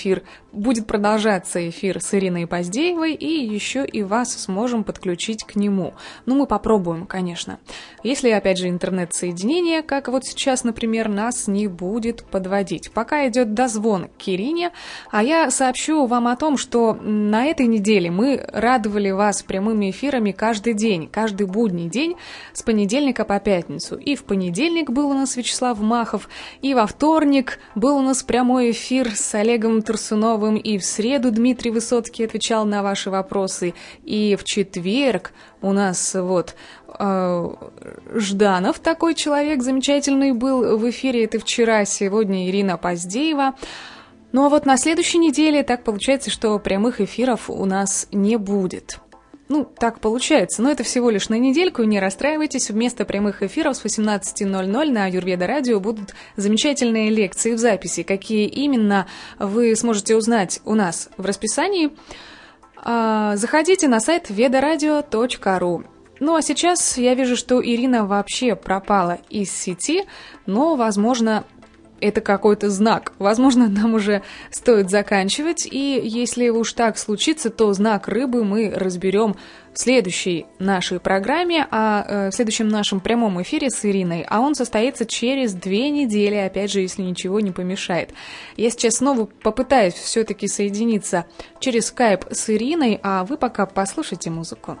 будет продолжаться эфир с Ириной Поздеевой, и еще и вас сможем подключить к нему. Ну, мы попробуем, конечно. Если, опять же, интернет-соединение, как вот сейчас, например, нас не будет подводить. Пока идет дозвон к Ирине, а я сообщу вам о том, что на этой неделе мы радовали вас прямыми эфирами каждый день, каждый будний день с понедельника по пятницу. И в понедельник был у нас Вячеслав Махов, и во вторник был у нас прямой эфир с Олегом Турсуновым, и в среду Дмитрий Высоцкий отвечал на ваши вопросы, и в четверг у нас вот Жданов, такой человек замечательный, был в эфире, это вчера, сегодня Ирина Поздеева. Ну а вот на следующей неделе так получается, что прямых эфиров у нас не будет. Ну, так получается, но это всего лишь на недельку, не расстраивайтесь. Вместо прямых эфиров с 18:00 на Аюрведа Радио будут замечательные лекции в записи. Какие именно, вы сможете узнать у нас в расписании. Заходите на сайт vedaradio.ru. Ну, а сейчас я вижу, что Ирина вообще пропала из сети, но, возможно, это какой-то знак. Возможно, нам уже стоит заканчивать, и если уж так случится, то знак рыбы мы разберем в следующей нашей программе, в следующем нашем прямом эфире с Ириной, а он состоится через 2 недели, опять же, если ничего не помешает. Я сейчас снова попытаюсь все-таки соединиться через Skype с Ириной, а вы пока послушайте музыку.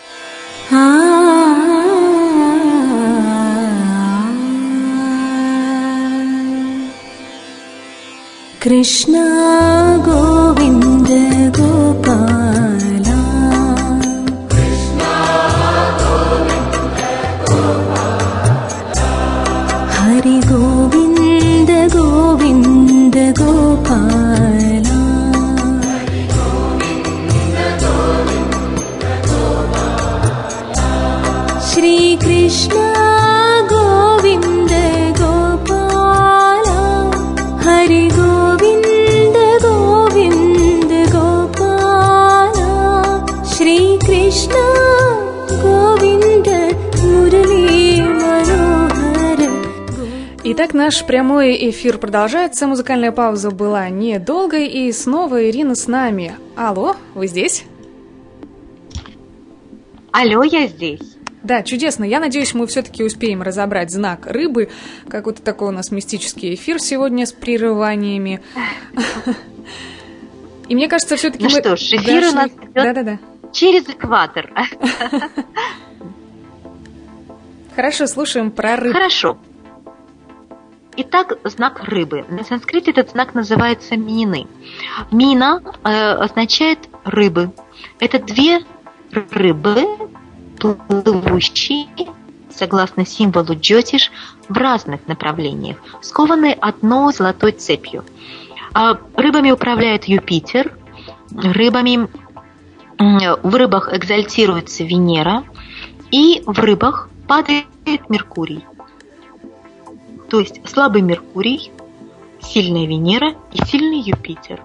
Krishna Govinda Gopala, Krishna Govinda Gopala, Hari Govinda Govinda Gopala, Hari Govinda Govinda Gopala, Shri Krishna Govinda Gopala, Hari Итак, наш прямой эфир продолжается. Музыкальная пауза была недолгой, и снова Ирина с нами. Алло, вы здесь? Алло, я здесь. Да, чудесно. Я надеюсь, мы все-таки успеем разобрать знак рыбы. Какой-то такой у нас мистический эфир сегодня с прерываниями. И мне кажется, все-таки мы... Ну что ж, эфир у нас идет через экватор. Хорошо, слушаем про рыбу. Хорошо. Итак, знак рыбы. На санскрите этот знак называется мины. Мина означает рыбы. Это 2 рыбы, плывущие, согласно символу джотиш, в разных направлениях, скованные одной золотой цепью. Рыбами управляет Юпитер, в рыбах экзальтируется Венера, и в рыбах падает Меркурий. То есть слабый Меркурий, сильная Венера и сильный Юпитер.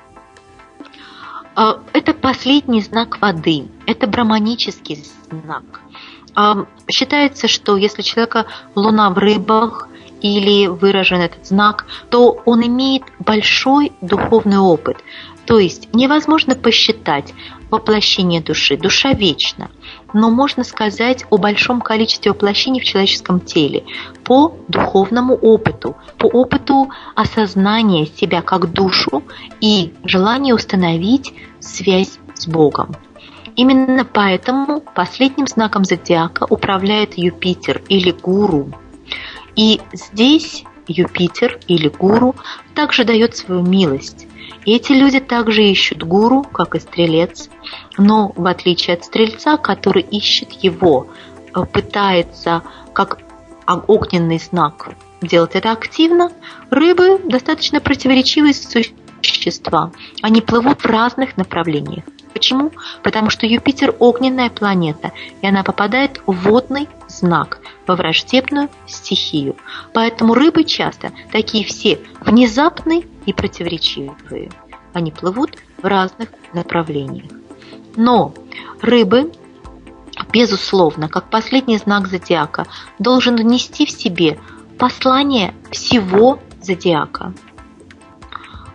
Это последний знак воды, это брахманический знак. Считается, что если у человека Луна в рыбах или выражен этот знак, то он имеет большой духовный опыт. То есть невозможно посчитать воплощение души. Душа вечна. Но можно сказать о большом количестве воплощений в человеческом теле по духовному опыту, по опыту осознания себя как душу и желания установить связь с Богом. Именно поэтому последним знаком зодиака управляет Юпитер или гуру. И здесь Юпитер или гуру также дает свою милость. И эти люди также ищут гуру, как и стрелец, но в отличие от стрельца, который ищет его, пытается как огненный знак делать это активно, рыбы достаточно противоречивые существа. Они плывут в разных направлениях. Почему? Потому что Юпитер – огненная планета, и она попадает в водный знак, во враждебную стихию. Поэтому рыбы часто такие все внезапные и противоречивые. Они плывут в разных направлениях. Но рыбы, безусловно, как последний знак зодиака, должен нести в себе послание всего зодиака.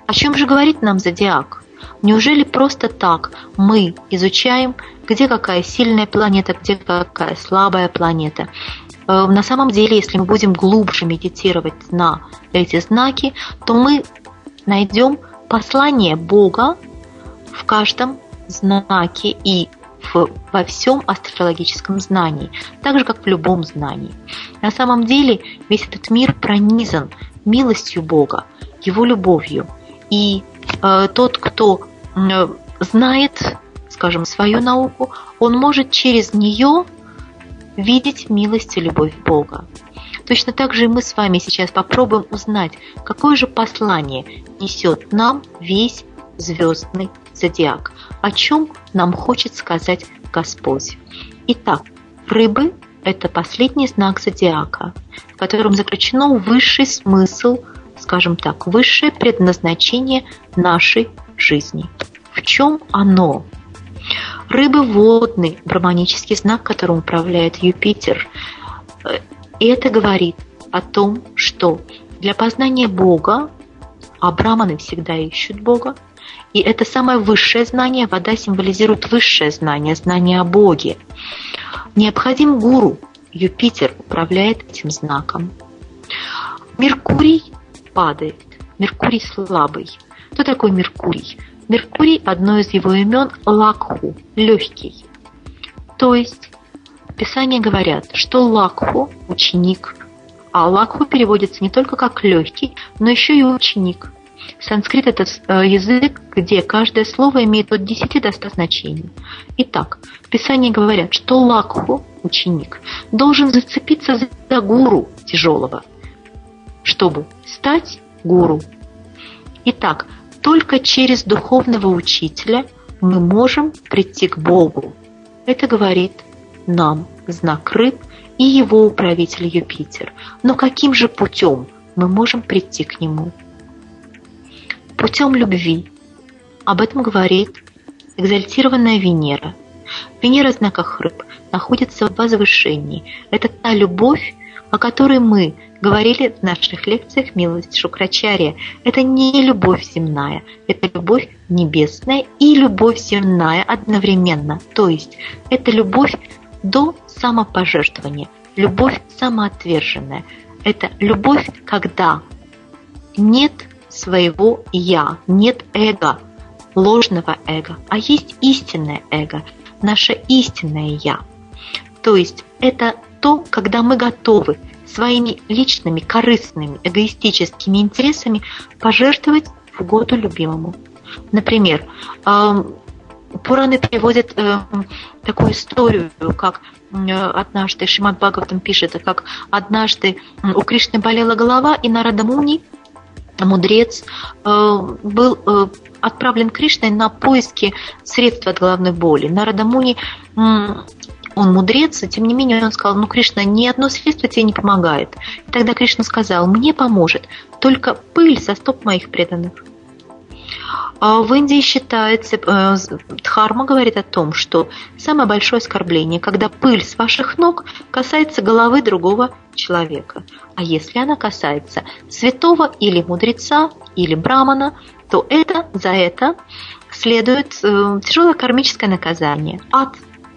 О чем же говорит нам зодиак? Неужели просто так мы изучаем, где какая сильная планета, где какая слабая планета? На самом деле, если мы будем глубже медитировать на эти знаки, то мы найдем послание Бога в каждом знаке и во всем астрологическом знании, так же, как в любом знании. На самом деле, весь этот мир пронизан милостью Бога, Его любовью. И тот, кто знает, скажем, свою науку, он может через нее видеть милость и любовь Бога. Точно так же и мы с вами сейчас попробуем узнать, какое же послание несет нам весь звездный зодиак, о чем нам хочет сказать Господь. Итак, рыбы – это последний знак зодиака, в котором заключено высший смысл, скажем так, высшее предназначение нашей жизни. В чем оно? Рыбы – водный брахманический знак, которым управляет Юпитер. И это говорит о том, что для познания Бога, а браманы всегда ищут Бога, и это самое высшее знание, вода символизирует высшее знание, знание о Боге. Необходим гуру, Юпитер управляет этим знаком. Меркурий падает, Меркурий слабый. Кто такой Меркурий? Меркурий, одно из его имен, Лакху, легкий. То есть, Писания говорят, что Лакху – ученик, а Лакху переводится не только как легкий, но еще и ученик. Санскрит – это язык, где каждое слово имеет от 10 до 100 значений. Итак, Писания говорят, что Лакху, ученик, должен зацепиться за гуру тяжелого, чтобы стать гуру. Итак, только через духовного учителя мы можем прийти к Богу. Это говорит нам знак рыб и его управитель Юпитер. Но каким же путем мы можем прийти к нему? Путем любви. Об этом говорит экзальтированная Венера. Венера в знаках рыб находится в возвышении. Это та любовь, о которой мы говорили в наших лекциях «Милость Шукрачарья». Это не любовь земная, это любовь небесная и любовь земная одновременно. То есть это любовь до самопожертвования, любовь самоотверженная. Это любовь, когда нет своего «я», нет эго, ложного эго, а есть истинное эго, наше истинное «я». То есть это то, когда мы готовы своими личными, корыстными, эгоистическими интересами пожертвовать в угоду любимому. Например, Пураны приводят такую историю, как однажды, Шримад Бхагаватам пишет, как однажды у Кришны болела голова, и Нарада Муни, мудрец, был отправлен Кришной на поиски средств от головной боли. Нарада Муни, он мудрец, и тем не менее он сказал: Кришна, ни одно средство тебе не помогает. И тогда Кришна сказал: мне поможет только пыль со стоп моих преданных. В Индии считается, Дхарма говорит о том, что самое большое оскорбление, когда пыль с ваших ног касается головы другого человека. А если она касается святого или мудреца, или брамана, то за это следует тяжелое кармическое наказание, ад.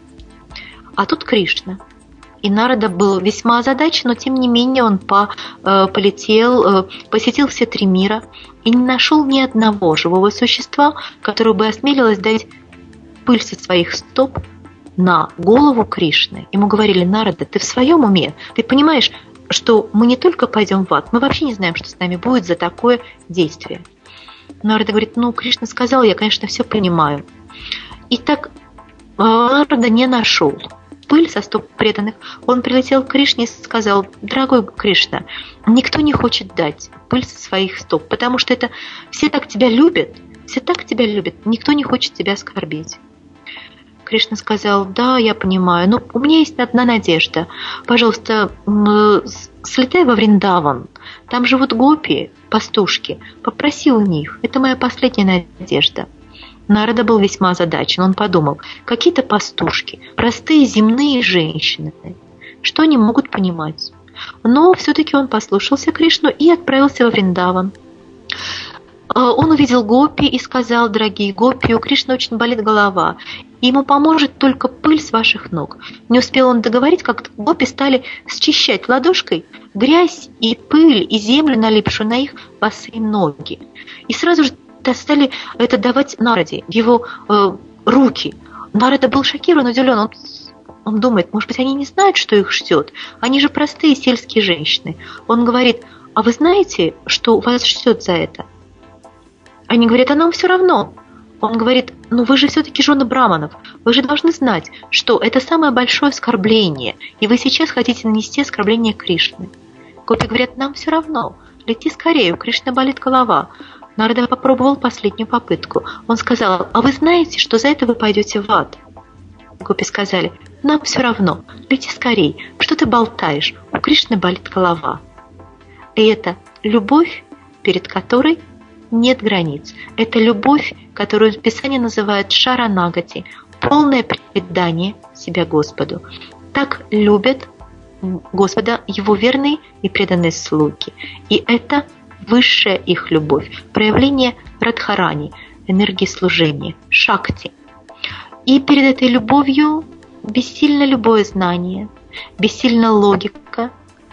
А тут Кришна. И Нарада был весьма озадачен, но тем не менее он полетел, посетил все 3 мира и не нашел ни одного живого существа, которое бы осмелилось дать пыль со своих стоп на голову Кришны. Ему говорили: Нарада, ты в своем уме? Ты понимаешь, что мы не только пойдем в ад, мы вообще не знаем, что с нами будет за такое действие. Нарада говорит: Кришна сказал, я, конечно, все понимаю. И так Нарада не нашел пыль со стоп преданных. Он прилетел к Кришне и сказал: дорогой Кришна, никто не хочет дать пыль со своих стоп, потому что это все так тебя любят, никто не хочет тебя оскорбить. Кришна сказал: да, я понимаю, но у меня есть одна надежда. Пожалуйста, слетай во Вриндаван, там живут гопи, пастушки, попроси у них, это моя последняя надежда. Нарада был весьма озадачен. Он подумал: какие-то пастушки, простые земные женщины, что они могут понимать? Но все-таки он послушался Кришну и отправился во Вриндаван. Он увидел гопи и сказал: дорогие гопи, у Кришны очень болит голова, и ему поможет только пыль с ваших ног. Не успел он договорить, как гопи стали счищать ладошкой грязь и пыль, и землю, налипшую на их босые ноги. И сразу же стали это давать Нараде в его руки. Нарада был шокирован, удивлен. Он думает, может быть, они не знают, что их ждет. Они же простые сельские женщины. Он говорит: а вы знаете, что вас ждет за это? Они говорят: а нам все равно. Он говорит: ну вы же все-таки жены браманов. Вы же должны знать, что это самое большое оскорбление. И вы сейчас хотите нанести оскорбление Кришне. Гопи говорят: нам все равно. Лети скорее, у Кришны болит голова. Нарада попробовал последнюю попытку. Он сказал: а вы знаете, что за это вы пойдете в ад? Гопи сказали: нам все равно. Лети скорей. Что ты болтаешь? У Кришны болит голова. И это любовь, перед которой нет границ. Это любовь, которую Писание называет шаранагати, полное предание себя Господу. Так любят Господа его верные и преданные слуги. И это высшая их любовь, проявление радхарани, энергии служения, шакти. И перед этой любовью бессильно любое знание, бессильна логика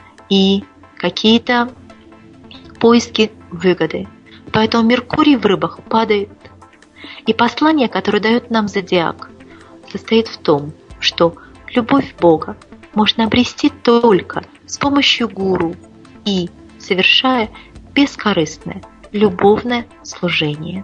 и какие-то поиски выгоды. Поэтому Меркурий в рыбах падает. И послание, которое дает нам зодиак, состоит в том, что любовь Бога можно обрести только с помощью гуру и совершая бескорыстное, любовное служение.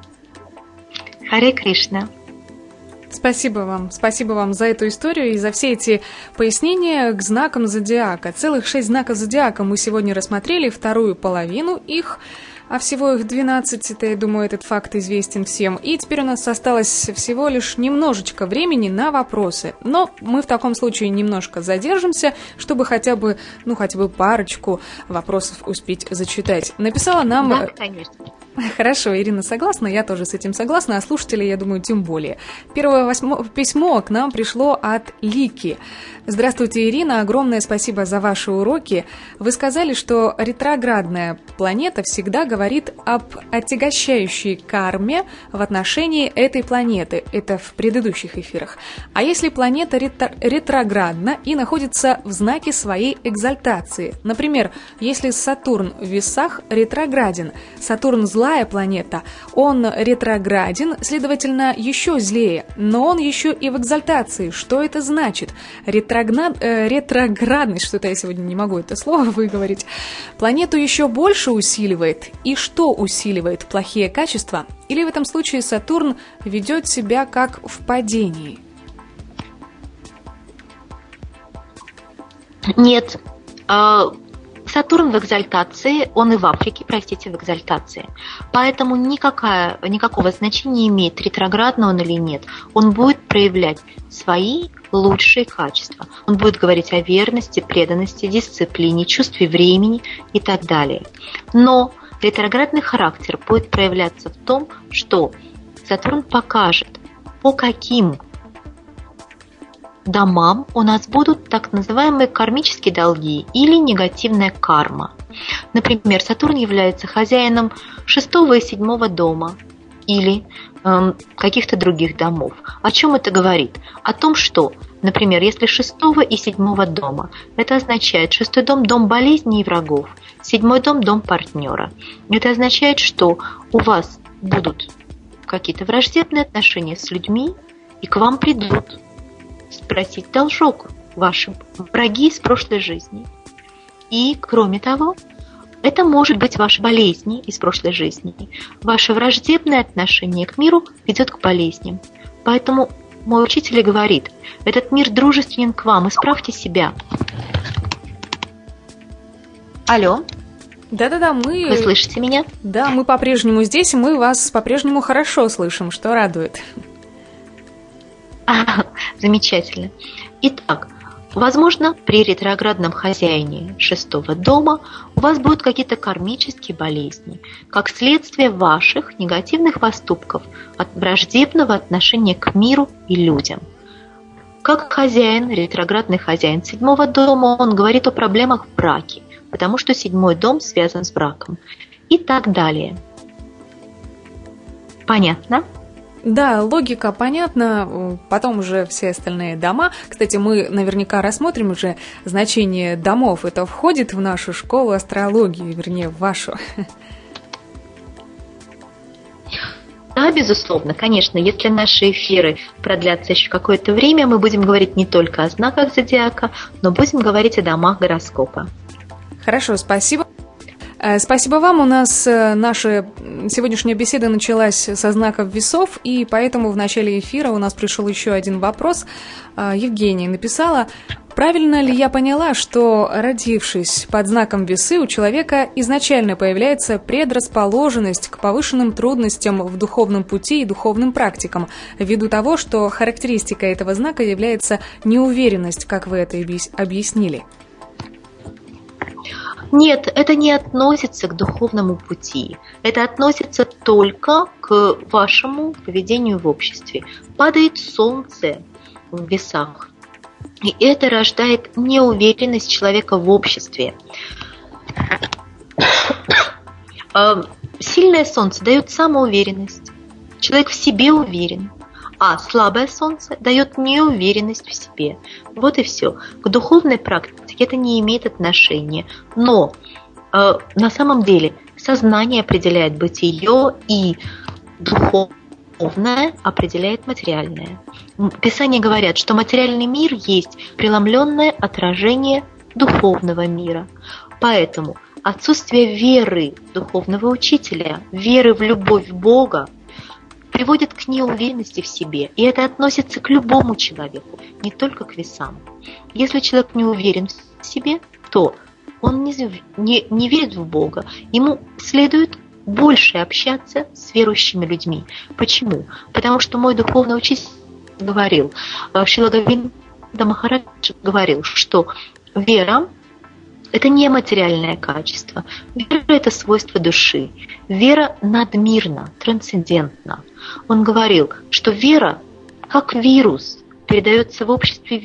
Харе Кришна. Спасибо вам за эту историю и за все эти пояснения к знакам зодиака. Целых 6 знаков зодиака мы сегодня рассмотрели, вторую половину их, а всего их 12, это, я думаю, этот факт известен всем. И теперь у нас осталось всего лишь немножечко времени на вопросы. Но мы в таком случае немножко задержимся, чтобы хотя бы парочку вопросов успеть зачитать. Написала нам... Да, конечно. Хорошо, Ирина согласна, я тоже с этим согласна, а слушатели, я думаю, тем более. Первое письмо к нам пришло от Лики. Здравствуйте, Ирина, огромное спасибо за ваши уроки. Вы сказали, что ретроградная планета всегда говорит об отягощающей карме в отношении этой планеты. Это в предыдущих эфирах. А если планета ретроградна и находится в знаке своей экзальтации? Например, если Сатурн в весах ретрограден, Сатурн злая планета, он ретрограден, следовательно, еще злее, но он еще и в экзальтации. Что это значит? Ретроградность, что-то я сегодня не могу это слово выговорить, планету еще больше усиливает. И что усиливает? Плохие качества? Или в этом случае Сатурн ведет себя как в падении? Нет. Сатурн в экзальтации, он и в Африке, простите, в экзальтации. Поэтому никакого значения не имеет, ретроградно он или нет. Он будет проявлять свои лучшие качества. Он будет говорить о верности, преданности, дисциплине, чувстве времени и так далее. Но ретроградный характер будет проявляться в том, что Сатурн покажет, по каким домам у нас будут так называемые кармические долги или негативная карма. Например, Сатурн является хозяином 6 и 7 дома или каких-то других домов. О чем это говорит? О том, что, например, если 6 и 7 дома, это означает 6 дом – дом болезней и врагов, 7 дом – дом партнера. Это означает, что у вас будут какие-то враждебные отношения с людьми, и к вам придут спросить должок ваши враги из прошлой жизни. И, кроме того, это может быть ваши болезни из прошлой жизни. Ваше враждебное отношение к миру ведет к болезням. Поэтому мой учитель говорит: этот мир дружественен к вам, исправьте себя. Алло? Да-да-да, Вы слышите меня? Да, мы по-прежнему здесь, и мы вас по-прежнему хорошо слышим, что радует. Замечательно. Итак, возможно, при ретроградном хозяине 6 дома у вас будут какие-то кармические болезни, как следствие ваших негативных поступков, от враждебного отношения к миру и людям. Как хозяин, ретроградный хозяин 7 дома, он говорит о проблемах в браке, потому что 7 дом связан с браком и так далее. Понятно? Да, логика понятна, потом уже все остальные дома. Кстати, мы наверняка рассмотрим уже значение домов. Это входит в нашу школу астрологии, вернее, в вашу. Да, безусловно, конечно, если наши эфиры продлятся еще какое-то время, мы будем говорить не только о знаках зодиака, но будем говорить о домах гороскопа. Хорошо, спасибо. Спасибо вам. У нас наша сегодняшняя беседа началась со знаков весов, и поэтому в начале эфира у нас пришел еще один вопрос. Евгения написала: правильно ли я поняла, что, родившись под знаком весы, у человека изначально появляется предрасположенность к повышенным трудностям в духовном пути и духовным практикам, ввиду того, что характеристикой этого знака является неуверенность, как вы это объяснили? Нет, это не относится к духовному пути. Это относится только к вашему поведению в обществе. Падает солнце в весах, и это рождает неуверенность человека в обществе. Сильное солнце дает самоуверенность. Человек в себе уверен. А слабое солнце дает неуверенность в себе. Вот и все. К духовной практике это не имеет отношения. Но на самом деле сознание определяет бытие, и духовное определяет материальное. Писания говорят, что материальный мир есть преломленное отражение духовного мира. Поэтому отсутствие веры духовного учителя, веры в любовь Бога, приводит к неуверенности в себе. И это относится к любому человеку, не только к весам. Если человек не уверен в себе, то он не верит в Бога. Ему следует больше общаться с верующими людьми. Почему? Потому что мой духовный учитель говорил, Шрила Говинда Махарадж говорил, что вера – это не материальное качество. Вера – это свойство души. Вера надмирна, трансцендентна. Он говорил, что вера, как вирус, передается в обществе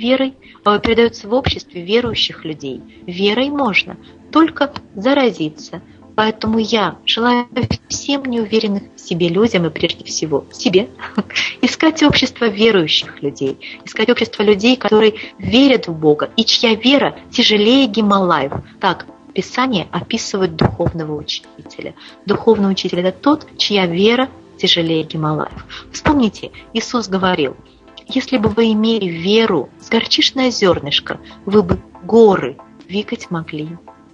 верующих людей. Верой можно только заразиться. Поэтому я желаю всем неуверенных в себе людям, и прежде всего себе, искать общество верующих людей, искать общество людей, которые верят в Бога, и чья вера тяжелее Гималаев. Так Писание описывает духовного учителя. Духовный учитель – это тот, чья вера тяжелее Гималаев. Вспомните, Иисус говорил: если бы вы имели веру с горчичное зернышко, вы бы горы двигать могли.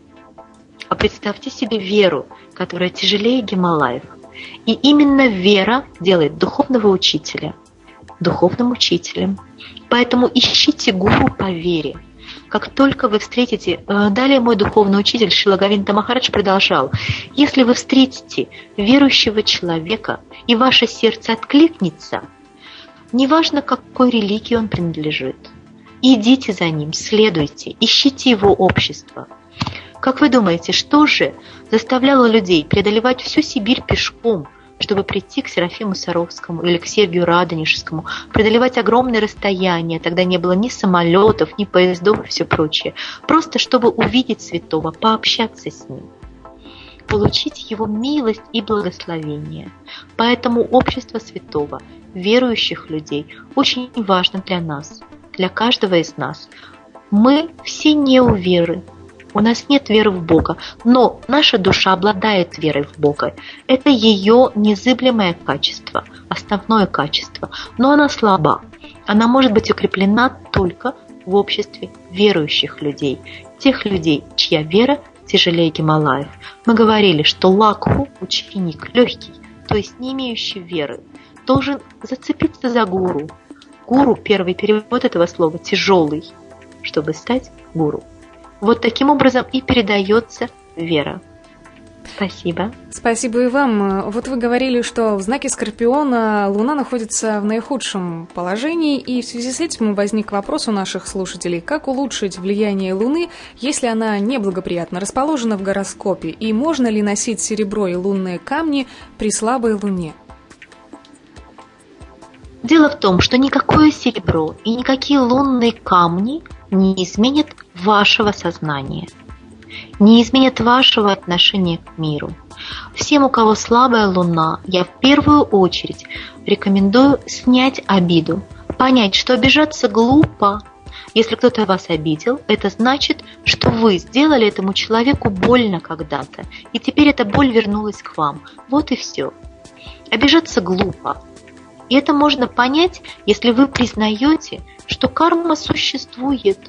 А представьте себе веру, которая тяжелее Гималаев. И именно вера делает духовного учителя духовным учителем. Поэтому ищите гуру по вере. Как только вы встретите... Далее мой духовный учитель Шрила Говинда Махарадж продолжал: если вы встретите верующего человека, и ваше сердце откликнется, неважно, к какой религии он принадлежит, идите за ним, следуйте, ищите его общество. Как вы думаете, что же заставляло людей преодолевать всю Сибирь пешком, чтобы прийти к Серафиму Саровскому или к Сергию Радонежскому, преодолевать огромные расстояния, тогда не было ни самолетов, ни поездов и все прочее, просто чтобы увидеть святого, пообщаться с ним, получить его милость и благословение. Поэтому общество святого, верующих людей, очень важно для нас, для каждого из нас. Мы все неуверы. У нас нет веры в Бога, но наша душа обладает верой в Бога. Это ее незыблемое качество, основное качество, но она слаба. Она может быть укреплена только в обществе верующих людей, тех людей, чья вера тяжелее Гималаев. Мы говорили, что лакху, ученик, легкий, то есть не имеющий веры, должен зацепиться за гуру. Гуру, первый перевод этого слова, тяжелый, чтобы стать гуру. Вот таким образом и передается вера. Спасибо. Спасибо и вам. Вот вы говорили, что в знаке Скорпиона Луна находится в наихудшем положении, и в связи с этим возник вопрос у наших слушателей: как улучшить влияние Луны, если она неблагоприятно расположена в гороскопе, и можно ли носить серебро и лунные камни при слабой Луне? Дело в том, что никакое серебро и никакие лунные камни не изменят вашего сознания. не изменят вашего отношения к миру. Всем, у кого слабая луна, я в первую очередь рекомендую снять обиду, понять, что обижаться глупо. Если кто-то вас обидел, это значит, что вы сделали этому человеку больно когда-то, и теперь эта боль вернулась к вам. Вот и все. Обижаться глупо. И это можно понять, если вы признаете, что карма существует.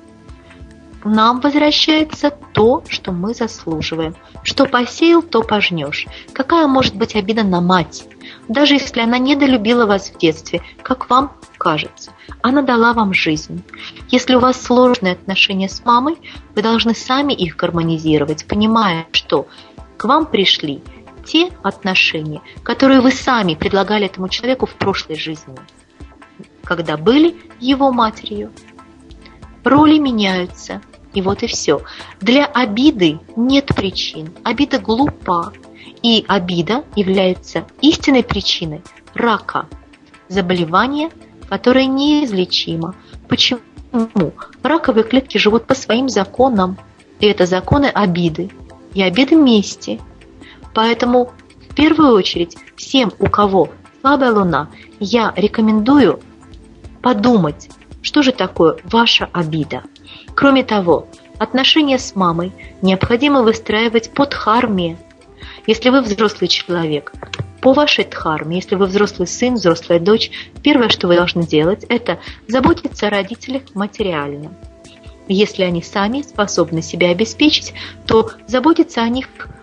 Нам возвращается то, что мы заслуживаем. Что посеял, то пожнешь. Какая может быть обида на мать? Даже если она недолюбила вас в детстве, как вам кажется, она дала вам жизнь. Если у вас сложные отношения с мамой, вы должны сами их гармонизировать, понимая, что к вам пришли те отношения, которые вы сами предлагали этому человеку в прошлой жизни, когда были его матерью. Роли меняются, и вот и все. Для обиды нет причин. Обида глупа, и обида является истинной причиной рака, заболевания, которое неизлечимо. Почему? Раковые клетки живут по своим законам, и это законы обиды, и обиды мести. Поэтому в первую очередь всем, у кого слабая луна, я рекомендую подумать, что же такое ваша обида. Кроме того, отношения с мамой необходимо выстраивать по дхарме. Если вы взрослый человек, по вашей дхарме, если вы взрослый сын, взрослая дочь, первое, что вы должны делать, это заботиться о родителях материально. Если они сами способны себя обеспечить, то заботиться о них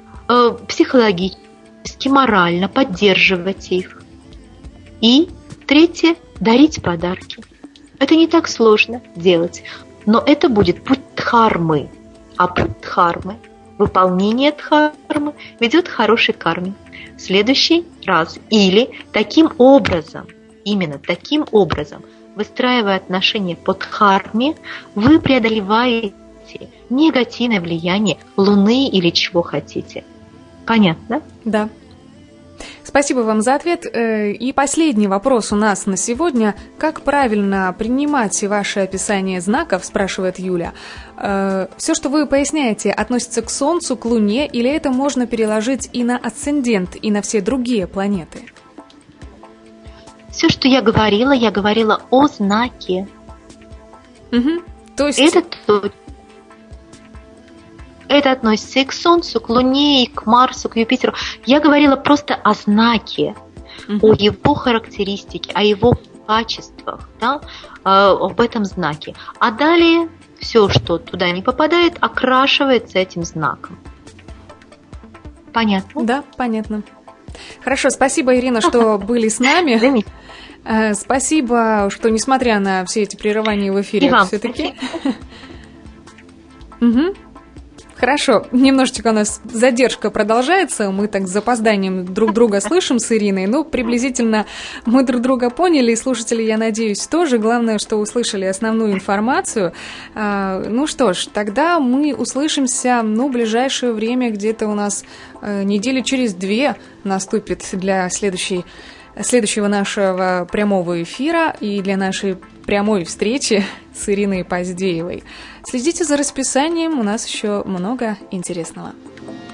психологически, морально, поддерживать их. И третье, дарить подарки. Это не так сложно делать, но это будет путь дхармы. А путь дхармы, выполнение дхармы ведет к хорошей карме. В следующий раз или таким образом, именно таким образом, выстраивая отношения по дхарме, вы преодолеваете негативное влияние Луны или чего хотите. Понятно? Да. Спасибо вам за ответ. И последний вопрос у нас на сегодня. Как правильно принимать ваше описание знаков, спрашивает Юля. Все, что вы поясняете, относится к Солнцу, к Луне, или это можно переложить и на асцендент, и на все другие планеты? Все, что я говорила о знаке. Угу. То есть... Это относится и к Солнцу, к Луне, и к Марсу, к Юпитеру. Я говорила просто о знаке, о его характеристике, о его качествах, да, об этом знаке. А далее все, что туда не попадает, окрашивается этим знаком. Понятно? Да, понятно. Хорошо, спасибо, Ирина, что были с нами. Спасибо, что, несмотря на все эти прерывания в эфире, все-таки... Хорошо, немножечко у нас задержка продолжается, мы так с запозданием друг друга слышим с Ириной, но приблизительно мы друг друга поняли, и слушатели, я надеюсь, тоже. Главное, что услышали основную информацию. Ну что ж, тогда мы услышимся, в ближайшее время, где-то у нас недели через 2 наступит для следующего нашего прямого эфира и для нашей прямой встречи с Ириной Поздеевой. Следите за расписанием, у нас еще много интересного.